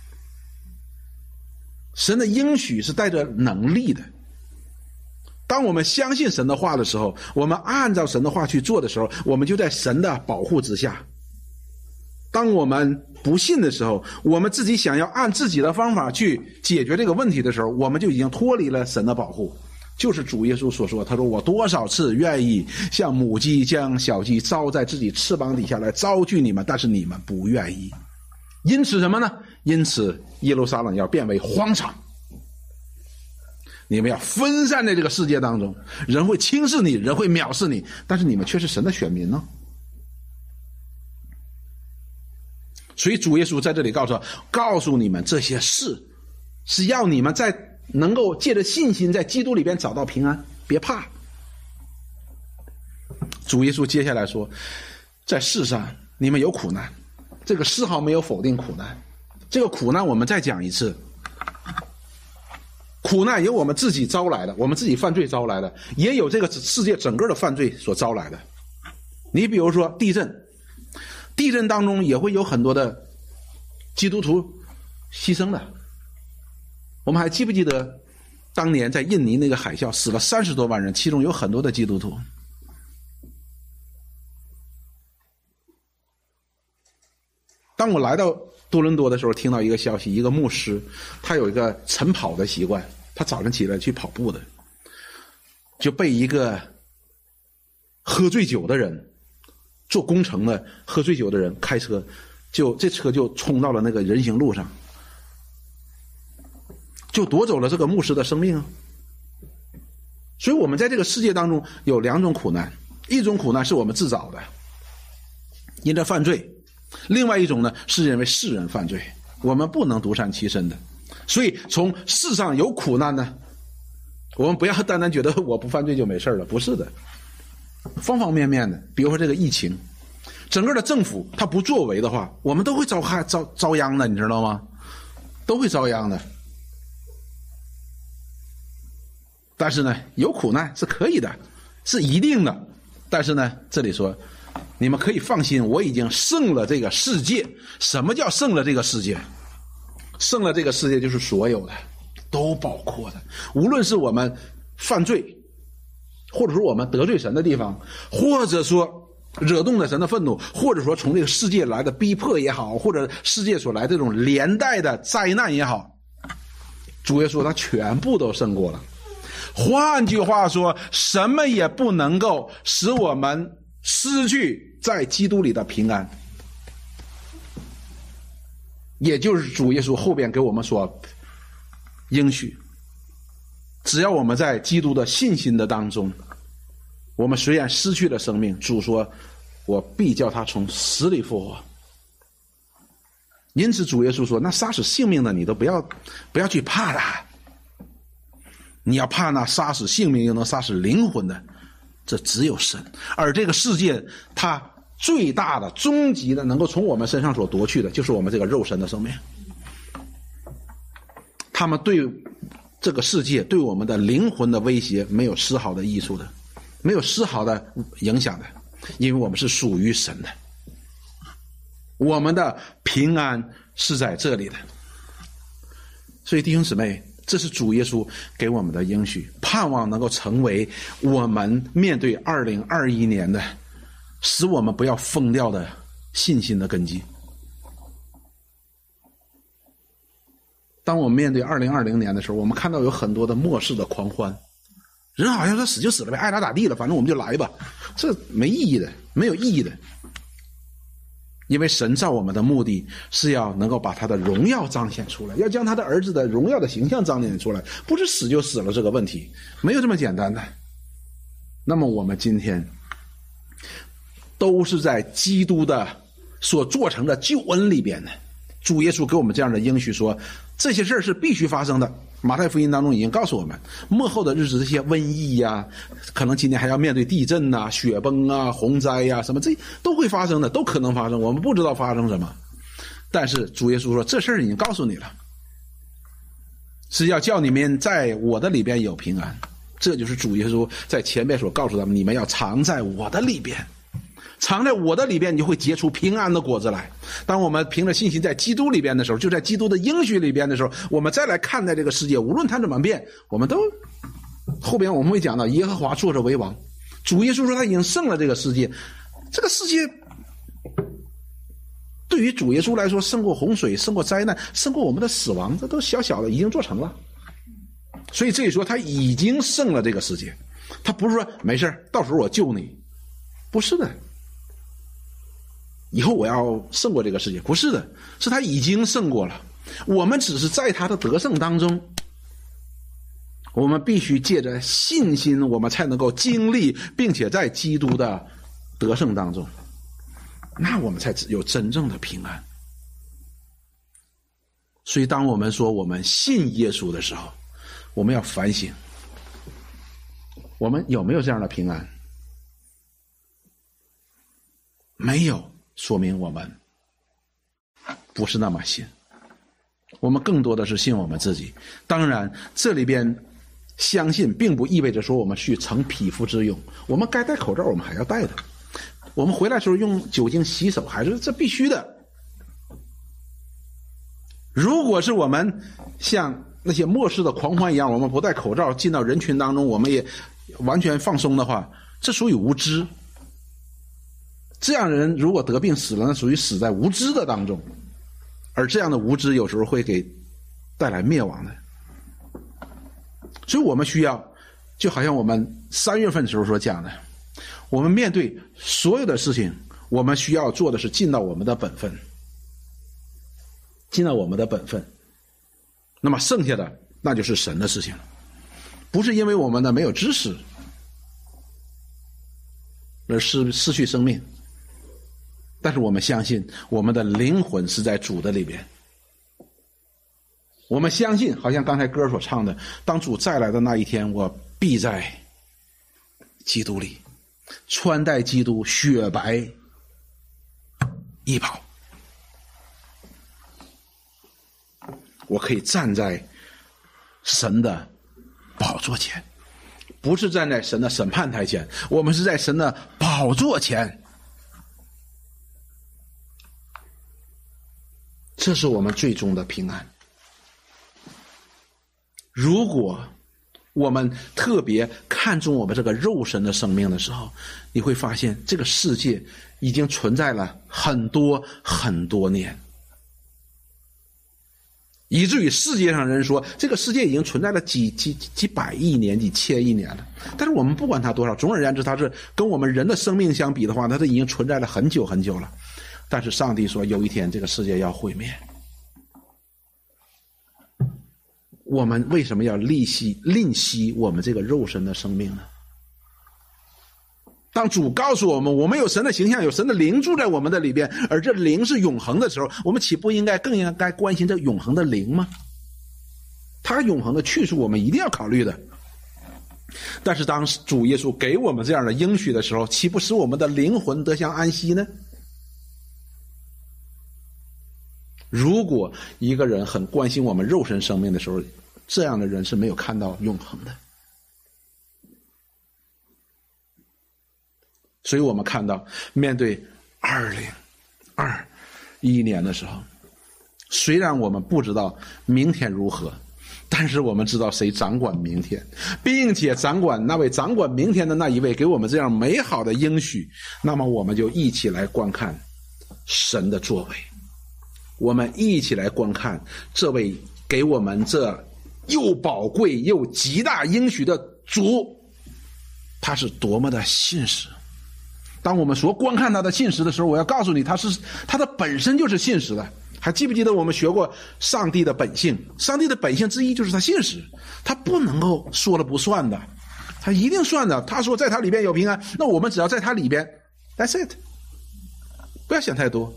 神的应许是带着能力的。当我们相信神的话的时候，我们按照神的话去做的时候，我们就在神的保护之下。当我们不信的时候，我们自己想要按自己的方法去解决这个问题的时候，我们就已经脱离了神的保护。就是主耶稣所说，他说我多少次愿意像母鸡将小鸡招在自己翅膀底下来招聚你们，但是你们不愿意。因此什么呢？因此耶路撒冷要变为荒场，你们要分散在这个世界当中，人会轻视你，人会藐视你，但是你们却是神的选民呢。所以主耶稣在这里告诉你们这些事，是要你们在能够借着信心在基督里边找到平安，别怕。主耶稣接下来说， 在世上你们有苦难，这个丝毫没有否定苦难。这个苦难我们再讲一次，苦难有我们自己招来的，我们自己犯罪招来的，也有这个世界整个的犯罪所招来的。你比如说地震，地震当中也会有很多的基督徒牺牲的。我们还记不记得当年在印尼那个海啸死了30多万人，其中有很多的基督徒。当我来到多伦多的时候，听到一个消息，一个牧师，他有一个晨跑的习惯，他早晨起来去跑步的，就被一个喝醉酒的人，做工程的喝醉酒的人开车，这车就冲到了那个人行路上，就夺走了这个牧师的生命啊。所以我们在这个世界当中有2种苦难，一种苦难是我们自找的，因着犯罪；另外一种呢，是因为世人犯罪，我们不能独善其身的。所以从世上有苦难呢，我们不要单单觉得我不犯罪就没事了，不是的，方方面面的。比如说这个疫情，整个的政府他不作为的话，我们都会遭殃的，你知道吗？都会遭殃的。但是呢，有苦难是可以的，是一定的。但是呢，这里说你们可以放心，我已经胜了这个世界。什么叫胜了这个世界？胜了这个世界就是所有的都包括的，无论是我们犯罪，或者说我们得罪神的地方，或者说惹动了神的愤怒，或者说从这个世界来的逼迫也好，或者世界所来这种连带的灾难也好，主耶稣他全部都胜过了。换句话说，什么也不能够使我们失去在基督里的平安。也就是主耶稣后边给我们所应许，只要我们在基督的信心的当中，我们虽然失去了生命，主说我必叫他从死里复活。因此主耶稣说，那杀死性命的你都不要去怕他，你要怕那杀死性命又能杀死灵魂的，这只有神。而这个世界它最大的终极的能够从我们身上所夺去的，就是我们这个肉身的生命。他们对这个世界对我们的灵魂的威胁没有丝毫的益处的，没有丝毫的影响的，因为我们是属于神的，我们的平安是在这里的。所以弟兄姊妹，这是主耶稣给我们的应许，盼望能够成为我们面对2021年的使我们不要疯掉的信心的根基。当我们面对2020年的时候，我们看到有很多的末世的狂欢，人好像说死就死了呗，爱咋咋地了，反正我们就来吧，这没意义的，没有意义的。因为神造我们的目的是要能够把他的荣耀彰显出来，要将他的儿子的荣耀的形象彰显出来，不是死就死了这个问题，没有这么简单的。那么我们今天都是在基督的所做成的救恩里边的。主耶稣给我们这样的应许说，这些事是必须发生的。马太福音当中已经告诉我们，末后的日子这些瘟疫呀，可能今年还要面对地震啊、雪崩啊、洪灾啊，什么这都会发生的，都可能发生，我们不知道发生什么。但是主耶稣说，这事已经告诉你了，是要叫你们在我的里边有平安。这就是主耶稣在前面所告诉他们，你们要藏在我的里边，藏在我的里边，你就会结出平安的果子来。当我们凭着信心在基督里边的时候，就在基督的应许里边的时候，我们再来看待这个世界，无论它怎么变，我们都后边我们会讲到耶和华坐着为王。主耶稣说他已经胜了这个世界，这个世界对于主耶稣来说，胜过洪水，胜过灾难，胜过我们的死亡，这都小小的已经做成了。所以这里说他已经胜了这个世界，他不是说没事到时候我救你，不是的，以后我要胜过这个世界，不是的，是他已经胜过了。我们只是在他的得胜当中，我们必须借着信心，我们才能够经历，并且在基督的得胜当中，那我们才有真正的平安。所以当我们说我们信耶稣的时候，我们要反省，我们有没有这样的平安？ 没有，说明我们不是那么信。我们更多的是信我们自己。当然这里边相信并不意味着说我们去成匹夫之勇，我们该戴口罩我们还要戴的，我们回来的时候用酒精洗手还是这必须的。如果是我们像那些末世的狂欢一样，我们不戴口罩进到人群当中，我们也完全放松的话，这属于无知。这样的人如果得病死了，那属于死在无知的当中，而这样的无知有时候会给带来灭亡的。所以我们需要，就好像我们3月份的时候所讲的，我们面对所有的事情，我们需要做的是尽到我们的本分，尽到我们的本分。那么剩下的那就是神的事情了，不是因为我们的没有知识而失去生命，但是我们相信我们的灵魂是在主的里边。我们相信，好像刚才歌所唱的，当主再来的那一天，我必在基督里穿戴基督雪白衣袍，我可以站在神的宝座前，不是站在神的审判台前，我们是在神的宝座前。这是我们最终的平安。如果我们特别看重我们这个肉身的生命的时候，你会发现这个世界已经存在了很多很多年，以至于世界上人说这个世界已经存在了几百亿年、几千亿年了。但是我们不管它多少，总而言之，它是跟我们人的生命相比的话，它是已经存在了很久很久了。但是上帝说有一天这个世界要毁灭，我们为什么要吝惜我们这个肉身的生命呢？当主告诉我们我们有神的形象，有神的灵住在我们的里边，而这灵是永恒的时候，我们岂不更应该关心这永恒的灵吗？它永恒的去处我们一定要考虑的。但是当主耶稣给我们这样的应许的时候，岂不使我们的灵魂得享安息呢？如果一个人很关心我们肉身生命的时候，这样的人是没有看到永恒的。所以我们看到面对2021年的时候，虽然我们不知道明天如何，但是我们知道谁掌管明天，并且那位掌管明天的那一位给我们这样美好的应许，那么我们就一起来观看神的作为，我们一起来观看这位给我们这又宝贵又极大应许的主，他是多么的信实。当我们说观看他的信实的时候，我要告诉你，他的本身就是信实的。还记不记得我们学过上帝的本性？上帝的本性之一就是他信实，他不能够说了不算的，他一定算的。他说在他里边有平安，那我们只要在他里边 That's it， 不要想太多，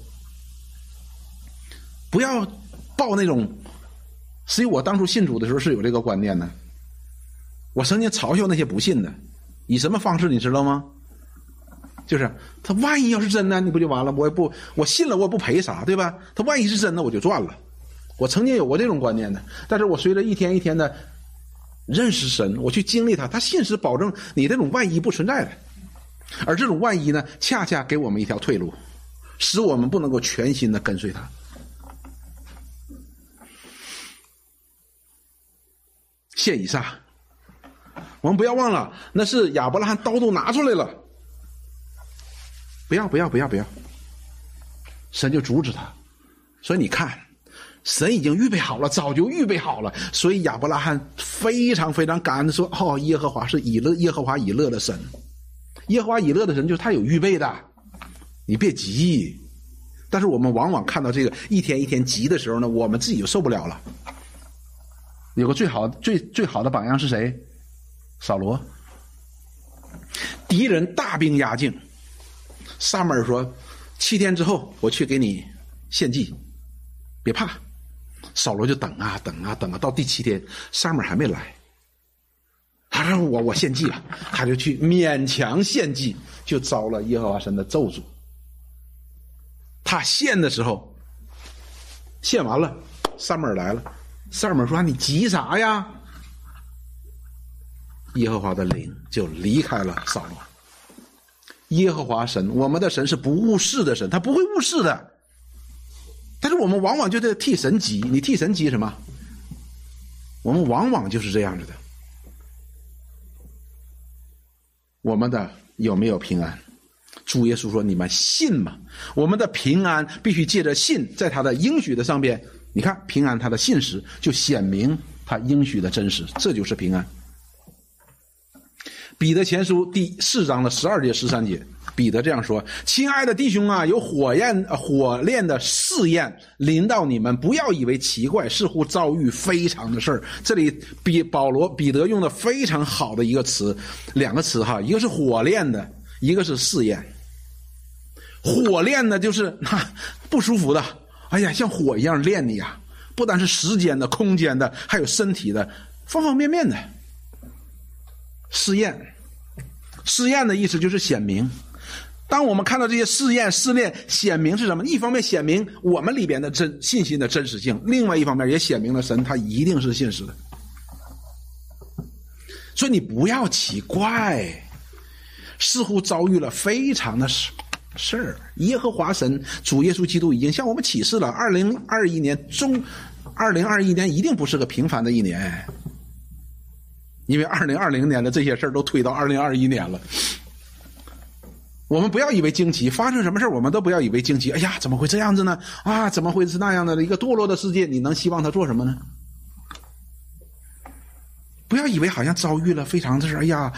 不要抱那种。所以我当初信主的时候是有这个观念的，我曾经嘲笑那些不信的，以什么方式你知道吗？就是他万一要是真的，你不就完了？我信了我也不赔啥，对吧？他万一是真的我就赚了。我曾经有过这种观念的，但是我随着一天一天的认识神，我去经历他信实保证你这种万一不存在的。而这种万一呢，恰恰给我们一条退路，使我们不能够全心的跟随他。谢以撒，我们不要忘了，那是亚伯拉罕刀都拿出来了。不要，神就阻止他。所以你看，神已经预备好了，早就预备好了。所以亚伯拉罕非常非常感恩的说：“哦，耶和华是耶和华以勒的神，耶和华以勒的神就是他有预备的，你别急。”但是我们往往看到这个一天一天急的时候呢，我们自己就受不了了。有个最好的榜样是谁？扫罗。敌人大兵压境，撒母耳说7天之后我去给你献祭，别怕。扫罗就等啊，到第7天撒母耳还没来，他说我献祭了，他就去勉强献祭，就遭了耶和华神的咒诅。 他献的时候，献完了，撒母耳来了，撒母耳说：“你急啥呀？”耶和华的灵就离开了扫罗。耶和华神，我们的神是不误事的神，他不会误事的。但是我们往往就在替神急，你替神急什么？我们往往就是这样子的。我们的有没有平安？主耶稣说：“你们信吗？”我们的平安必须借着信，在他的应许的上边，你看平安他的信实就显明他应许的真实，这就是平安。彼得前书第4章的12节13节，彼得这样说：“亲爱的弟兄啊，有火炼的试验临到你们，不要以为奇怪，似乎遭遇非常的事儿。”这里彼得用的非常好的一个词，两个词哈，一个是火炼的，一个是试验。火炼的就是不舒服的，哎呀，像火一样炼你啊，不单是时间的、空间的，还有身体的，方方面面的。试验的意思就是显明。当我们看到这些试验、试炼，显明是什么？一方面显明我们里边的信心的真实性，另外一方面也显明了神他一定是信实的。所以你不要奇怪，似乎遭遇了非常的事儿。耶和华神主耶稣基督已经向我们启示了2021年一定不是个平凡的一年。因为2020年的这些事儿都推到2021年了，我们不要以为惊奇，发生什么事我们都不要以为惊奇。哎呀，怎么会这样子呢？啊，怎么会是那样的一个堕落的世界？你能希望他做什么呢？不要以为好像遭遇了非常的事，哎呀，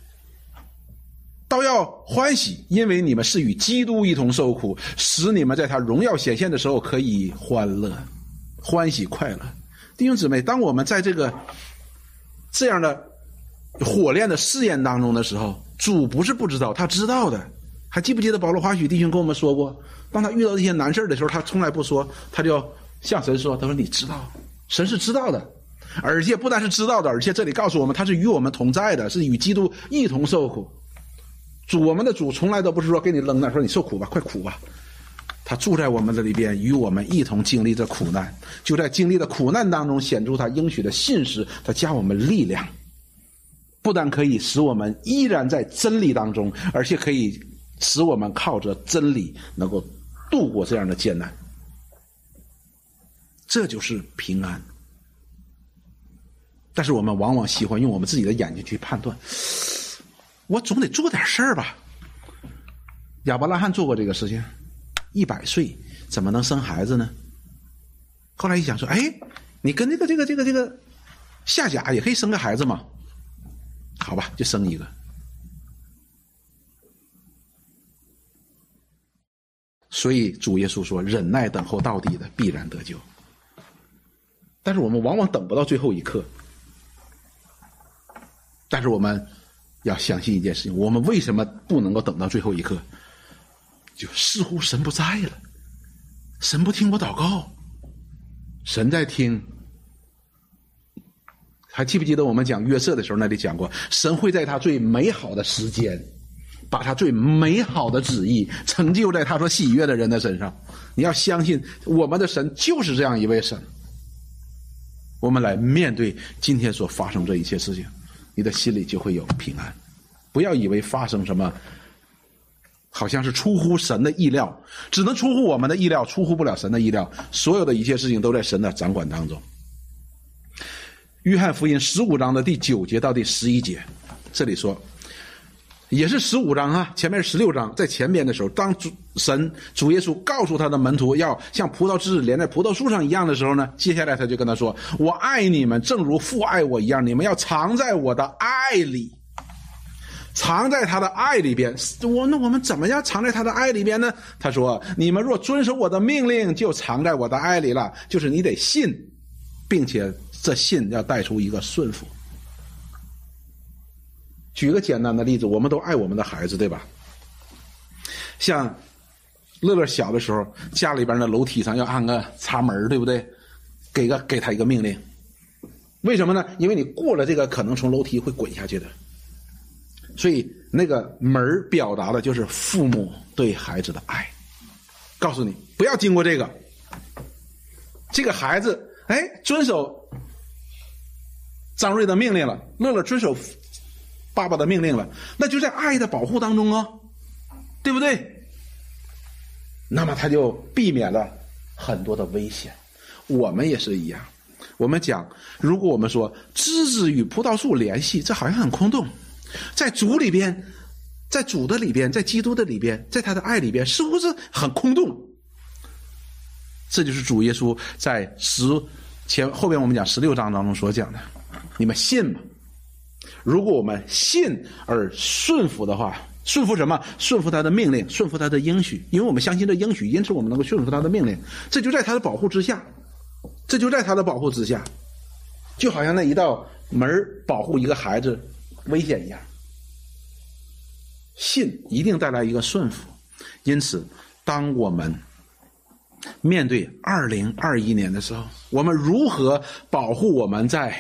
倒要欢喜，因为你们是与基督一同受苦，使你们在他荣耀显现的时候可以欢乐、欢喜、快乐。弟兄姊妹，当我们在这样的火炼的试验当中的时候，主不是不知道，他知道的。还记不记得保罗华许弟兄跟我们说过，当他遇到这些难事的时候，他从来不说，他就向神说，他说你知道，神是知道的，而且不但是知道的，而且这里告诉我们他是与我们同在的，是与基督一同受苦。我们的主从来都不是说给你扔那说你受苦吧，快苦吧，他住在我们的里边，与我们一同经历着苦难，就在经历的苦难当中显出他应许的信实，他加我们力量，不但可以使我们依然在真理当中，而且可以使我们靠着真理能够度过这样的艰难。这就是平安。但是我们往往喜欢用我们自己的眼睛去判断，我总得做点事儿吧。亚伯拉罕做过这个事情，100岁怎么能生孩子呢？后来一想说，哎，你跟这个夏甲也可以生个孩子嘛，好吧，就生一个。所以主耶稣说，忍耐等候到底的必然得救。但是我们往往等不到最后一刻。但是我们要相信一件事情，我们为什么不能够等到最后一刻？就似乎神不在了，神不听我祷告，神在听。还记不记得我们讲约瑟的时候，那里讲过，神会在他最美好的时间，把他最美好的旨意成就在他所喜悦的人的身上。你要相信我们的神就是这样一位神。我们来面对今天所发生这一切事情，你的心里就会有平安。不要以为发生什么好像是出乎神的意料，只能出乎我们的意料，出乎不了神的意料。所有的一切事情都在神的掌管当中。约翰福音15章的第9节到第11节，这里说，也是15章啊，前面16章，在前边的时候，当主耶稣告诉他的门徒要像葡萄枝连在葡萄树上一样的时候呢，接下来他就跟他说，我爱你们正如父爱我一样，你们要藏在我的爱里。藏在他的爱里边。那我们怎么样藏在他的爱里边呢？他说，你们若遵守我的命令，就藏在我的爱里了。就是你得信，并且这信要带出一个顺服。举个简单的例子，我们都爱我们的孩子，对吧？像乐乐小的时候，家里边的楼梯上要安个插门，对不对？给他一个命令。为什么呢？因为你过了这个可能从楼梯会滚下去的。所以那个门表达的就是父母对孩子的爱。 告诉你不要经过这个。这个孩子遵守张瑞的命令了，乐乐遵守爸爸的命令了，那就在爱的保护当中啊，对不对？那么他就避免了很多的危险。我们也是一样，我们讲，如果我们说枝子与葡萄树联系，这好像很空洞。在主里边，在主的里边，在基督的里边，在他的爱里边，似乎是很空洞。这就是主耶稣在后边我们讲16章当中所讲的，你们信吗？如果我们信而顺服的话，顺服什么？顺服他的命令，顺服他的应许，因为我们相信这应许，因此我们能够顺服他的命令，这就在他的保护之下，这就在他的保护之下，就好像那一道门保护一个孩子危险一样。信一定带来一个顺服，因此当我们面对2021年的时候，我们如何保护我们在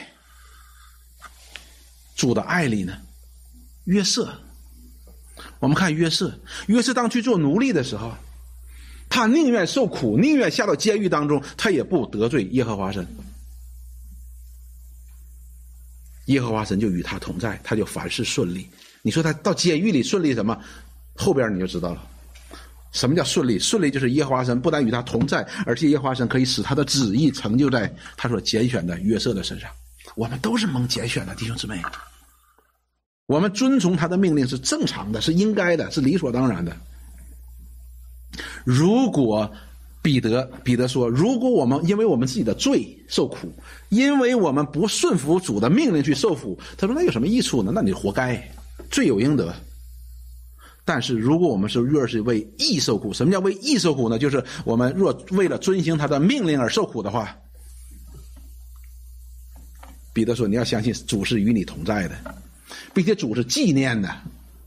主的爱里呢？约瑟，我们看约瑟当去做奴隶的时候，他宁愿受苦，宁愿下到监狱当中，他也不得罪耶和华神。耶和华神就与他同在，他就凡事顺利。你说他到监狱里顺利什么？后边你就知道了。什么叫顺利？顺利就是耶和华神不但与他同在，而且耶和华神可以使他的旨意成就在他所拣选的约瑟的身上。我们都是蒙拣选的弟兄姊妹，我们遵从他的命令是正常的，是应该的，是理所当然的。如果彼得说，如果我们因为我们自己的罪受苦，因为我们不顺服主的命令去受苦，他说那有什么益处呢？那你活该，罪有应得。但是如果我们若是为义受苦，什么叫为义受苦呢？就是我们若为了遵行他的命令而受苦的话，彼得说你要相信主是与你同在的，并且主是纪念的，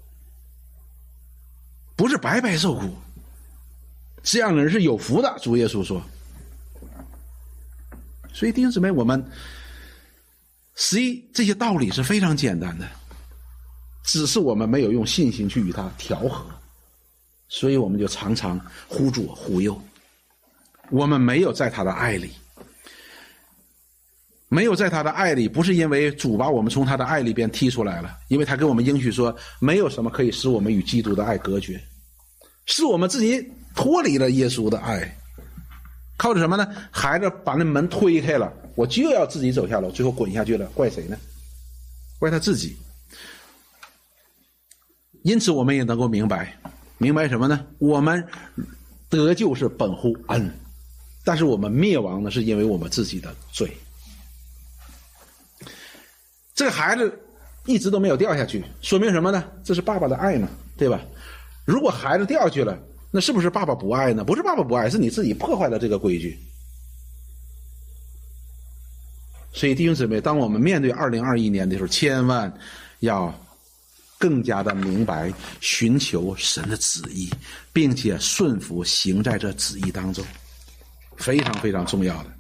不是白白受苦，这样的人是有福的，主耶稣说。所以弟兄姊妹，我们这些道理是非常简单的，只是我们没有用信心去与他调和，所以我们就常常忽左忽右。我们没有在他的爱里，没有在他的爱里，不是因为主把我们从他的爱里边踢出来了，因为他给我们应许说没有什么可以使我们与基督的爱隔绝，是我们自己脱离了耶稣的爱。靠着什么呢？孩子把那门推开了，我就要自己走下楼，最后滚下去了，怪谁呢？怪他自己。因此我们也能够明白什么呢？我们得救是本乎恩，但是我们灭亡呢，是因为我们自己的罪。这个孩子一直都没有掉下去，说明什么呢？这是爸爸的爱嘛，对吧？如果孩子掉下去了，那是不是爸爸不爱呢？不是爸爸不爱，是你自己破坏了这个规矩。所以弟兄姊妹，当我们面对2021年的时候，千万要更加的明白寻求神的旨意，并且顺服行在这旨意当中，非常非常重要的。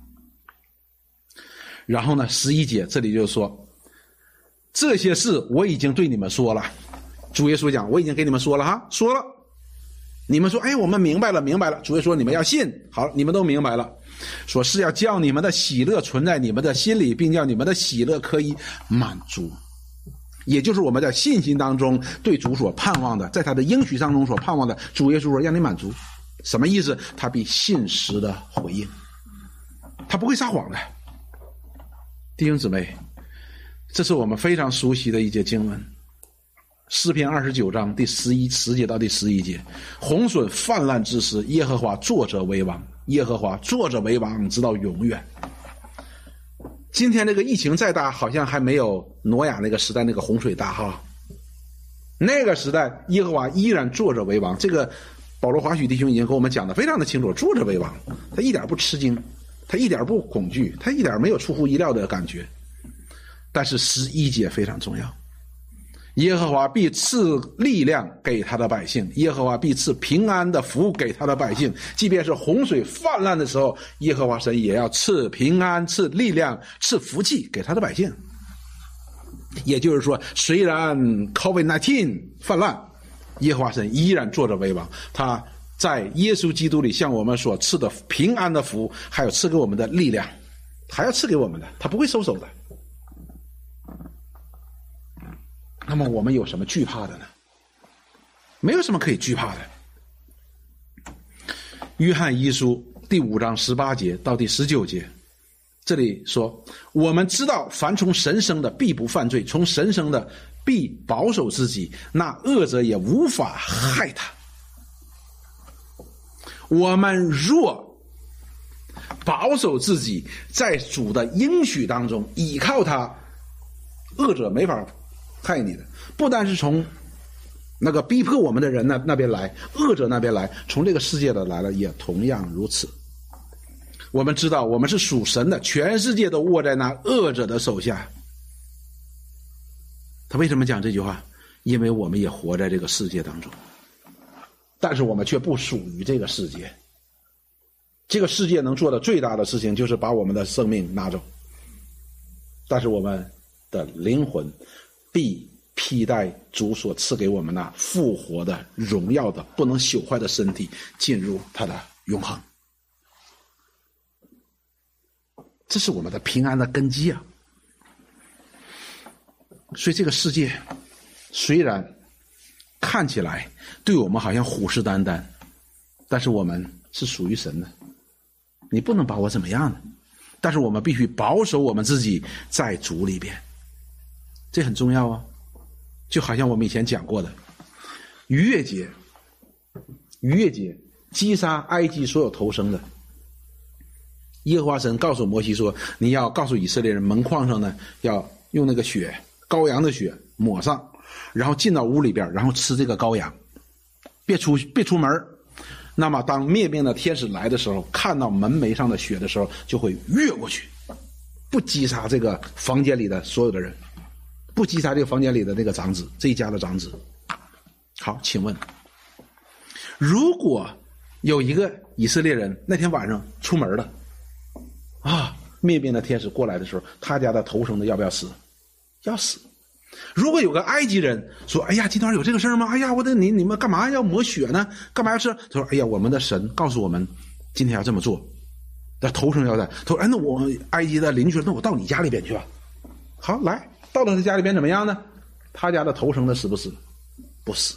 然后呢，11节这里就说，这些事我已经对你们说了。主耶稣讲，我已经给你们说了哈，说了。你们说，哎，我们明白了。主耶稣说，你们要信。好，你们都明白了。说是要叫你们的喜乐存在你们的心里，并叫你们的喜乐可以满足。也就是我们在信心当中对主所盼望的，在他的应许当中所盼望的，主耶稣说让你满足。什么意思？他必信实的回应，他不会撒谎的。弟兄姊妹，这是我们非常熟悉的一节经文，诗篇29章第10节到第11节，洪水泛滥之时，耶和华坐着为王，耶和华坐着为王，直到永远。今天这个疫情再大，好像还没有挪亚那个时代那个洪水大哈。那个时代，耶和华依然坐着为王。这个保罗华许弟兄已经跟我们讲的非常的清楚，坐着为王，他一点不吃惊，他一点不恐惧，他一点没有出乎意料的感觉。但是11节非常重要，耶和华必赐力量给他的百姓，耶和华必赐平安的福给他的百姓。即便是洪水泛滥的时候，耶和华神也要赐平安、赐力量、赐福气给他的百姓。也就是说，虽然 COVID-19 泛滥，耶和华神依然坐着为王，他在耶稣基督里向我们所赐的平安的福，还有赐给我们的力量，还要赐给我们的，他不会收手的。那么我们有什么惧怕的呢？没有什么可以惧怕的。约翰一书第5章18节到第19节，这里说，我们知道凡从神生的必不犯罪，从神生的必保守自己，那恶者也无法害他。我们若保守自己，在主的应许当中倚靠他，恶者没法害你的。不单是从那个逼迫我们的人那边来，恶者那边来，从这个世界的来了，也同样如此。我们知道我们是属神的，全世界都握在那恶者的手下。他为什么讲这句话？因为我们也活在这个世界当中，但是我们却不属于这个世界。这个世界能做的最大的事情就是把我们的生命拿走，但是我们的灵魂必披戴主所赐给我们那复活的荣耀的不能朽坏的身体，进入他的永恒。这是我们的平安的根基啊！所以这个世界虽然看起来对我们好像虎视眈眈，但是我们是属于神的，你不能把我怎么样的。但是我们必须保守我们自己在主里边，这很重要啊！就好像我们以前讲过的逾越节击杀埃及所有头生的，耶和华神告诉摩西说，你要告诉以色列人，门框上呢要用那个血，羔羊的血抹上，然后进到屋里边，然后吃这个羔羊，别出门。那么当灭命的天使来的时候，看到门楣上的血的时候，就会越过去，不击杀这个房间里的所有的人，不击杀这个房间里的那个长子，这一家的长子。好，请问，如果有一个以色列人那天晚上出门了啊，灭命的天使过来的时候，他家的头生的要不要死？要死。如果有个埃及人说，哎呀，今天晚上有这个事儿吗？哎呀，你们干嘛要抹血呢？干嘛要吃？他说，哎呀，我们的神告诉我们今天要这么做，那头生要在。他说，哎，那我埃及的邻居，那我到你家里边去吧。好，来到了他家里边怎么样呢？他家的头生的死不死？不死。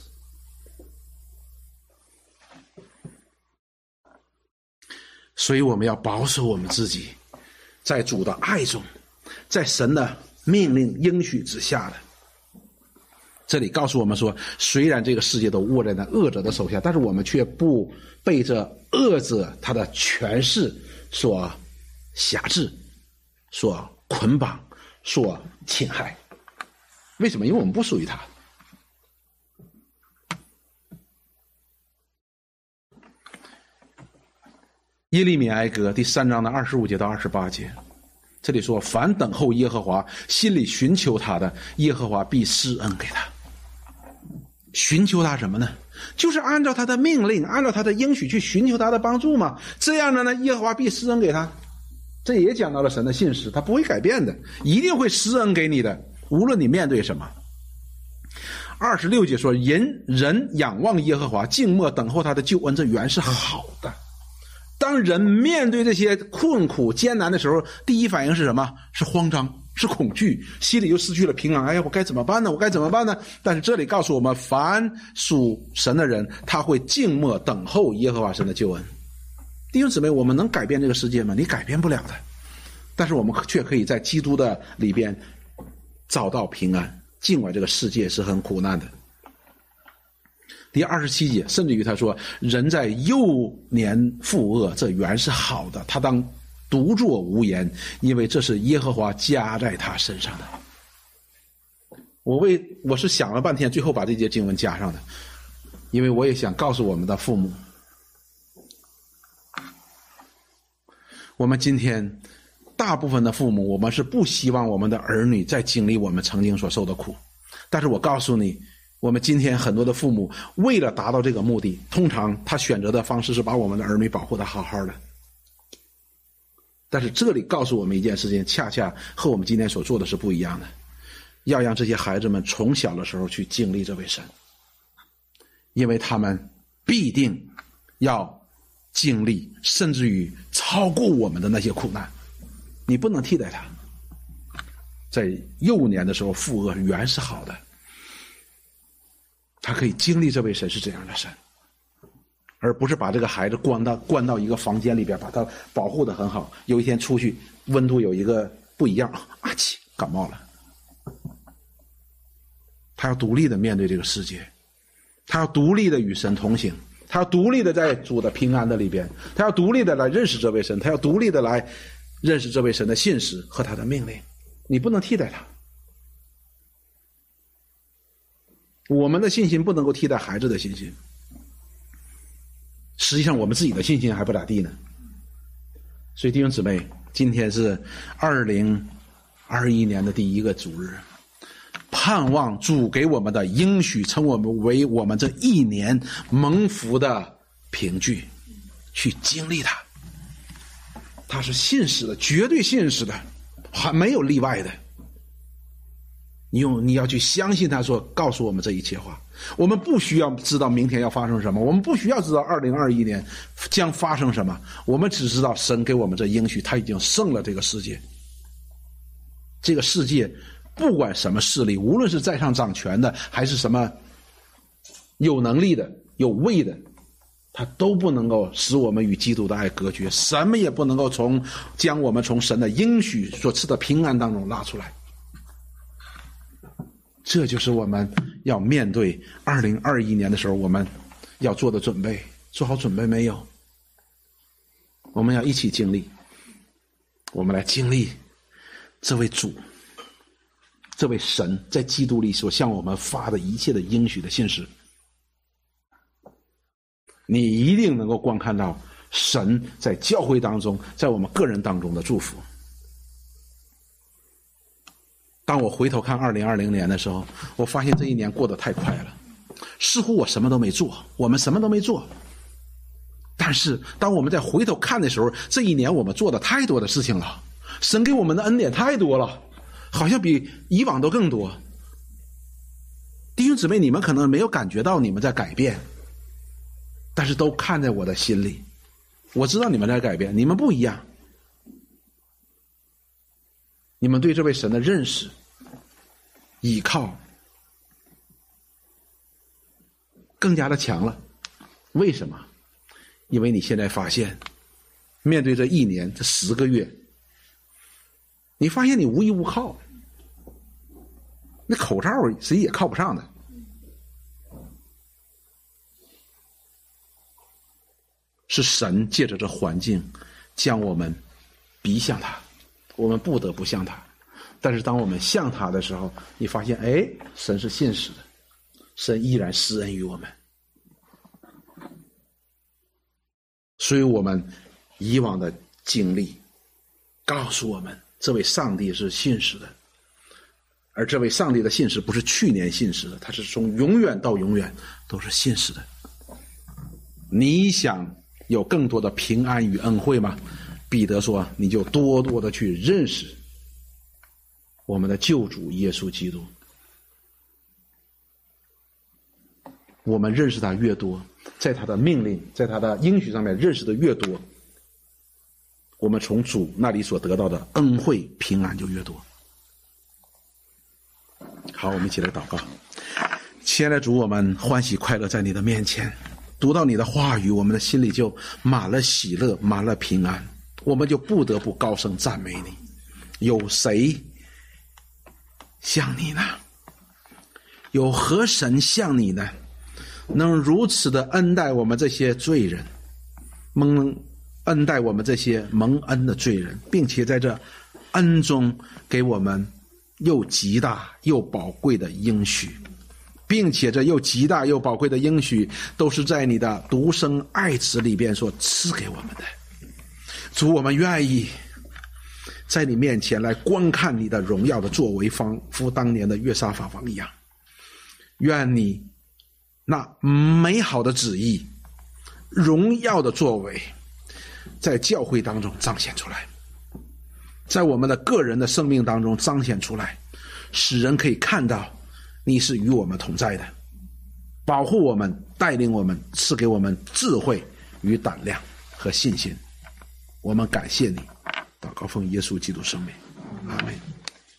所以我们要保守我们自己，在主的爱中，在神的命令应许之下的。这里告诉我们说，虽然这个世界都握在那恶者的手下，但是我们却不被这恶者他的权势所辖制，所捆绑，所侵害。为什么？因为我们不属于他。耶利米哀歌第3章的25节到28节，这里说，凡等候耶和华，心里寻求他的，耶和华必施恩给他。寻求他什么呢？就是按照他的命令，按照他的应许去寻求他的帮助嘛。这样的呢，耶和华必施恩给他。这也讲到了神的信实，他不会改变的，一定会施恩给你的，无论你面对什么。26节说，人仰望耶和华，静默等候他的救恩，这原是好的。当人面对这些困苦艰难的时候，第一反应是什么？是慌张，是恐惧，心里就失去了平安。哎呀，我该怎么办呢？我该怎么办呢？但是这里告诉我们，凡属神的人，他会静默等候耶和华神的救恩。弟兄姊妹，我们能改变这个世界吗？你改变不了的，但是我们却可以在基督的里边找到平安，尽管这个世界是很苦难的。第27节，甚至于他说，人在幼年负恶，这原是好的，他当独坐无言，因为这是耶和华加在他身上的。我是想了半天，最后把这节经文加上的，因为我也想告诉我们的父母，我们今天大部分的父母，我们是不希望我们的儿女再经历我们曾经所受的苦，但是我告诉你，我们今天很多的父母为了达到这个目的，通常他选择的方式是把我们的儿女保护得好好的。但是这里告诉我们一件事情，恰恰和我们今天所做的是不一样的，要让这些孩子们从小的时候去经历这位神，因为他们必定要经历甚至于超过我们的那些苦难，你不能替代他。在幼年的时候，父恶原是好的，他可以经历这位神是这样的神，而不是把这个孩子关到一个房间里边，把他保护得很好。有一天出去，温度有一个不一样，感冒了。他要独立的面对这个世界，他要独立的与神同行，他要独立的在主的平安的里边，他要独立的来认识这位神，他要独立的来认识这位神的信实和他的命令。你不能替代他。我们的信心不能够替代孩子的信心，实际上我们自己的信心还不咋地呢。所以弟兄姊妹，今天是2021年的第一个主日，盼望主给我们的应许称我们为我们这一年蒙福的凭据，去经历它。它是信实的，绝对信实的，还没有例外的。你要去相信他说告诉我们这一切话。我们不需要知道明天要发生什么，我们不需要知道2021年将发生什么，我们只知道神给我们这应许，他已经胜了这个世界。这个世界不管什么势力，无论是在上掌权的还是什么有能力的有位的，他都不能够使我们与基督的爱隔绝，什么也不能够将我们从神的应许所赐的平安当中拉出来。这就是我们要面对2021年的时候我们要做的准备。做好准备没有？我们要一起经历，我们来经历这位主，这位神在基督里所向我们发的一切的应许的信实。你一定能够观看到神在教会当中，在我们个人当中的祝福。当我回头看2020年的时候，我发现这一年过得太快了，似乎我什么都没做，我们什么都没做。但是当我们再回头看的时候，这一年我们做的太多的事情了，神给我们的恩典太多了，好像比以往都更多。弟兄姊妹，你们可能没有感觉到你们在改变，但是都看在我的心里，我知道你们在改变，你们不一样。你们对这位神的认识倚靠更加的强了。为什么？因为你现在发现面对这一年这10个月，你发现你无依无靠，那口罩谁也靠不上的。是神借着这环境将我们逼向他，我们不得不向他。但是当我们向他的时候，你发现神是信实的，神依然施恩于我们。所以我们以往的经历告诉我们，这位上帝是信实的，而这位上帝的信实不是去年信实的，他是从永远到永远都是信实的。你想有更多的平安与恩惠吗？彼得说，你就多多的去认识我们的救主耶稣基督。我们认识他越多，在他的命令在他的应许上面认识的越多，我们从主那里所得到的恩惠平安就越多。好，我们一起来祷告。亲爱的主，我们欢喜快乐在你的面前，读到你的话语，我们的心里就满了喜乐，满了平安，我们就不得不高声赞美你。有谁像你呢？有何神像你呢？能如此的恩待我们这些罪人，恩待我们这些蒙恩的罪人，并且在这恩中给我们又极大又宝贵的应许，并且这又极大又宝贵的应许都是在你的独生爱子里边所赐给我们的。主，我们愿意在你面前来观看你的荣耀的作为，仿佛当年的约沙法王一样。愿你那美好的旨意荣耀的作为在教会当中彰显出来，在我们的个人的生命当中彰显出来，使人可以看到你是与我们同在的，保护我们，带领我们，赐给我们智慧， 与胆量和信心。我们感谢你，祷告奉耶稣基督圣名，阿们。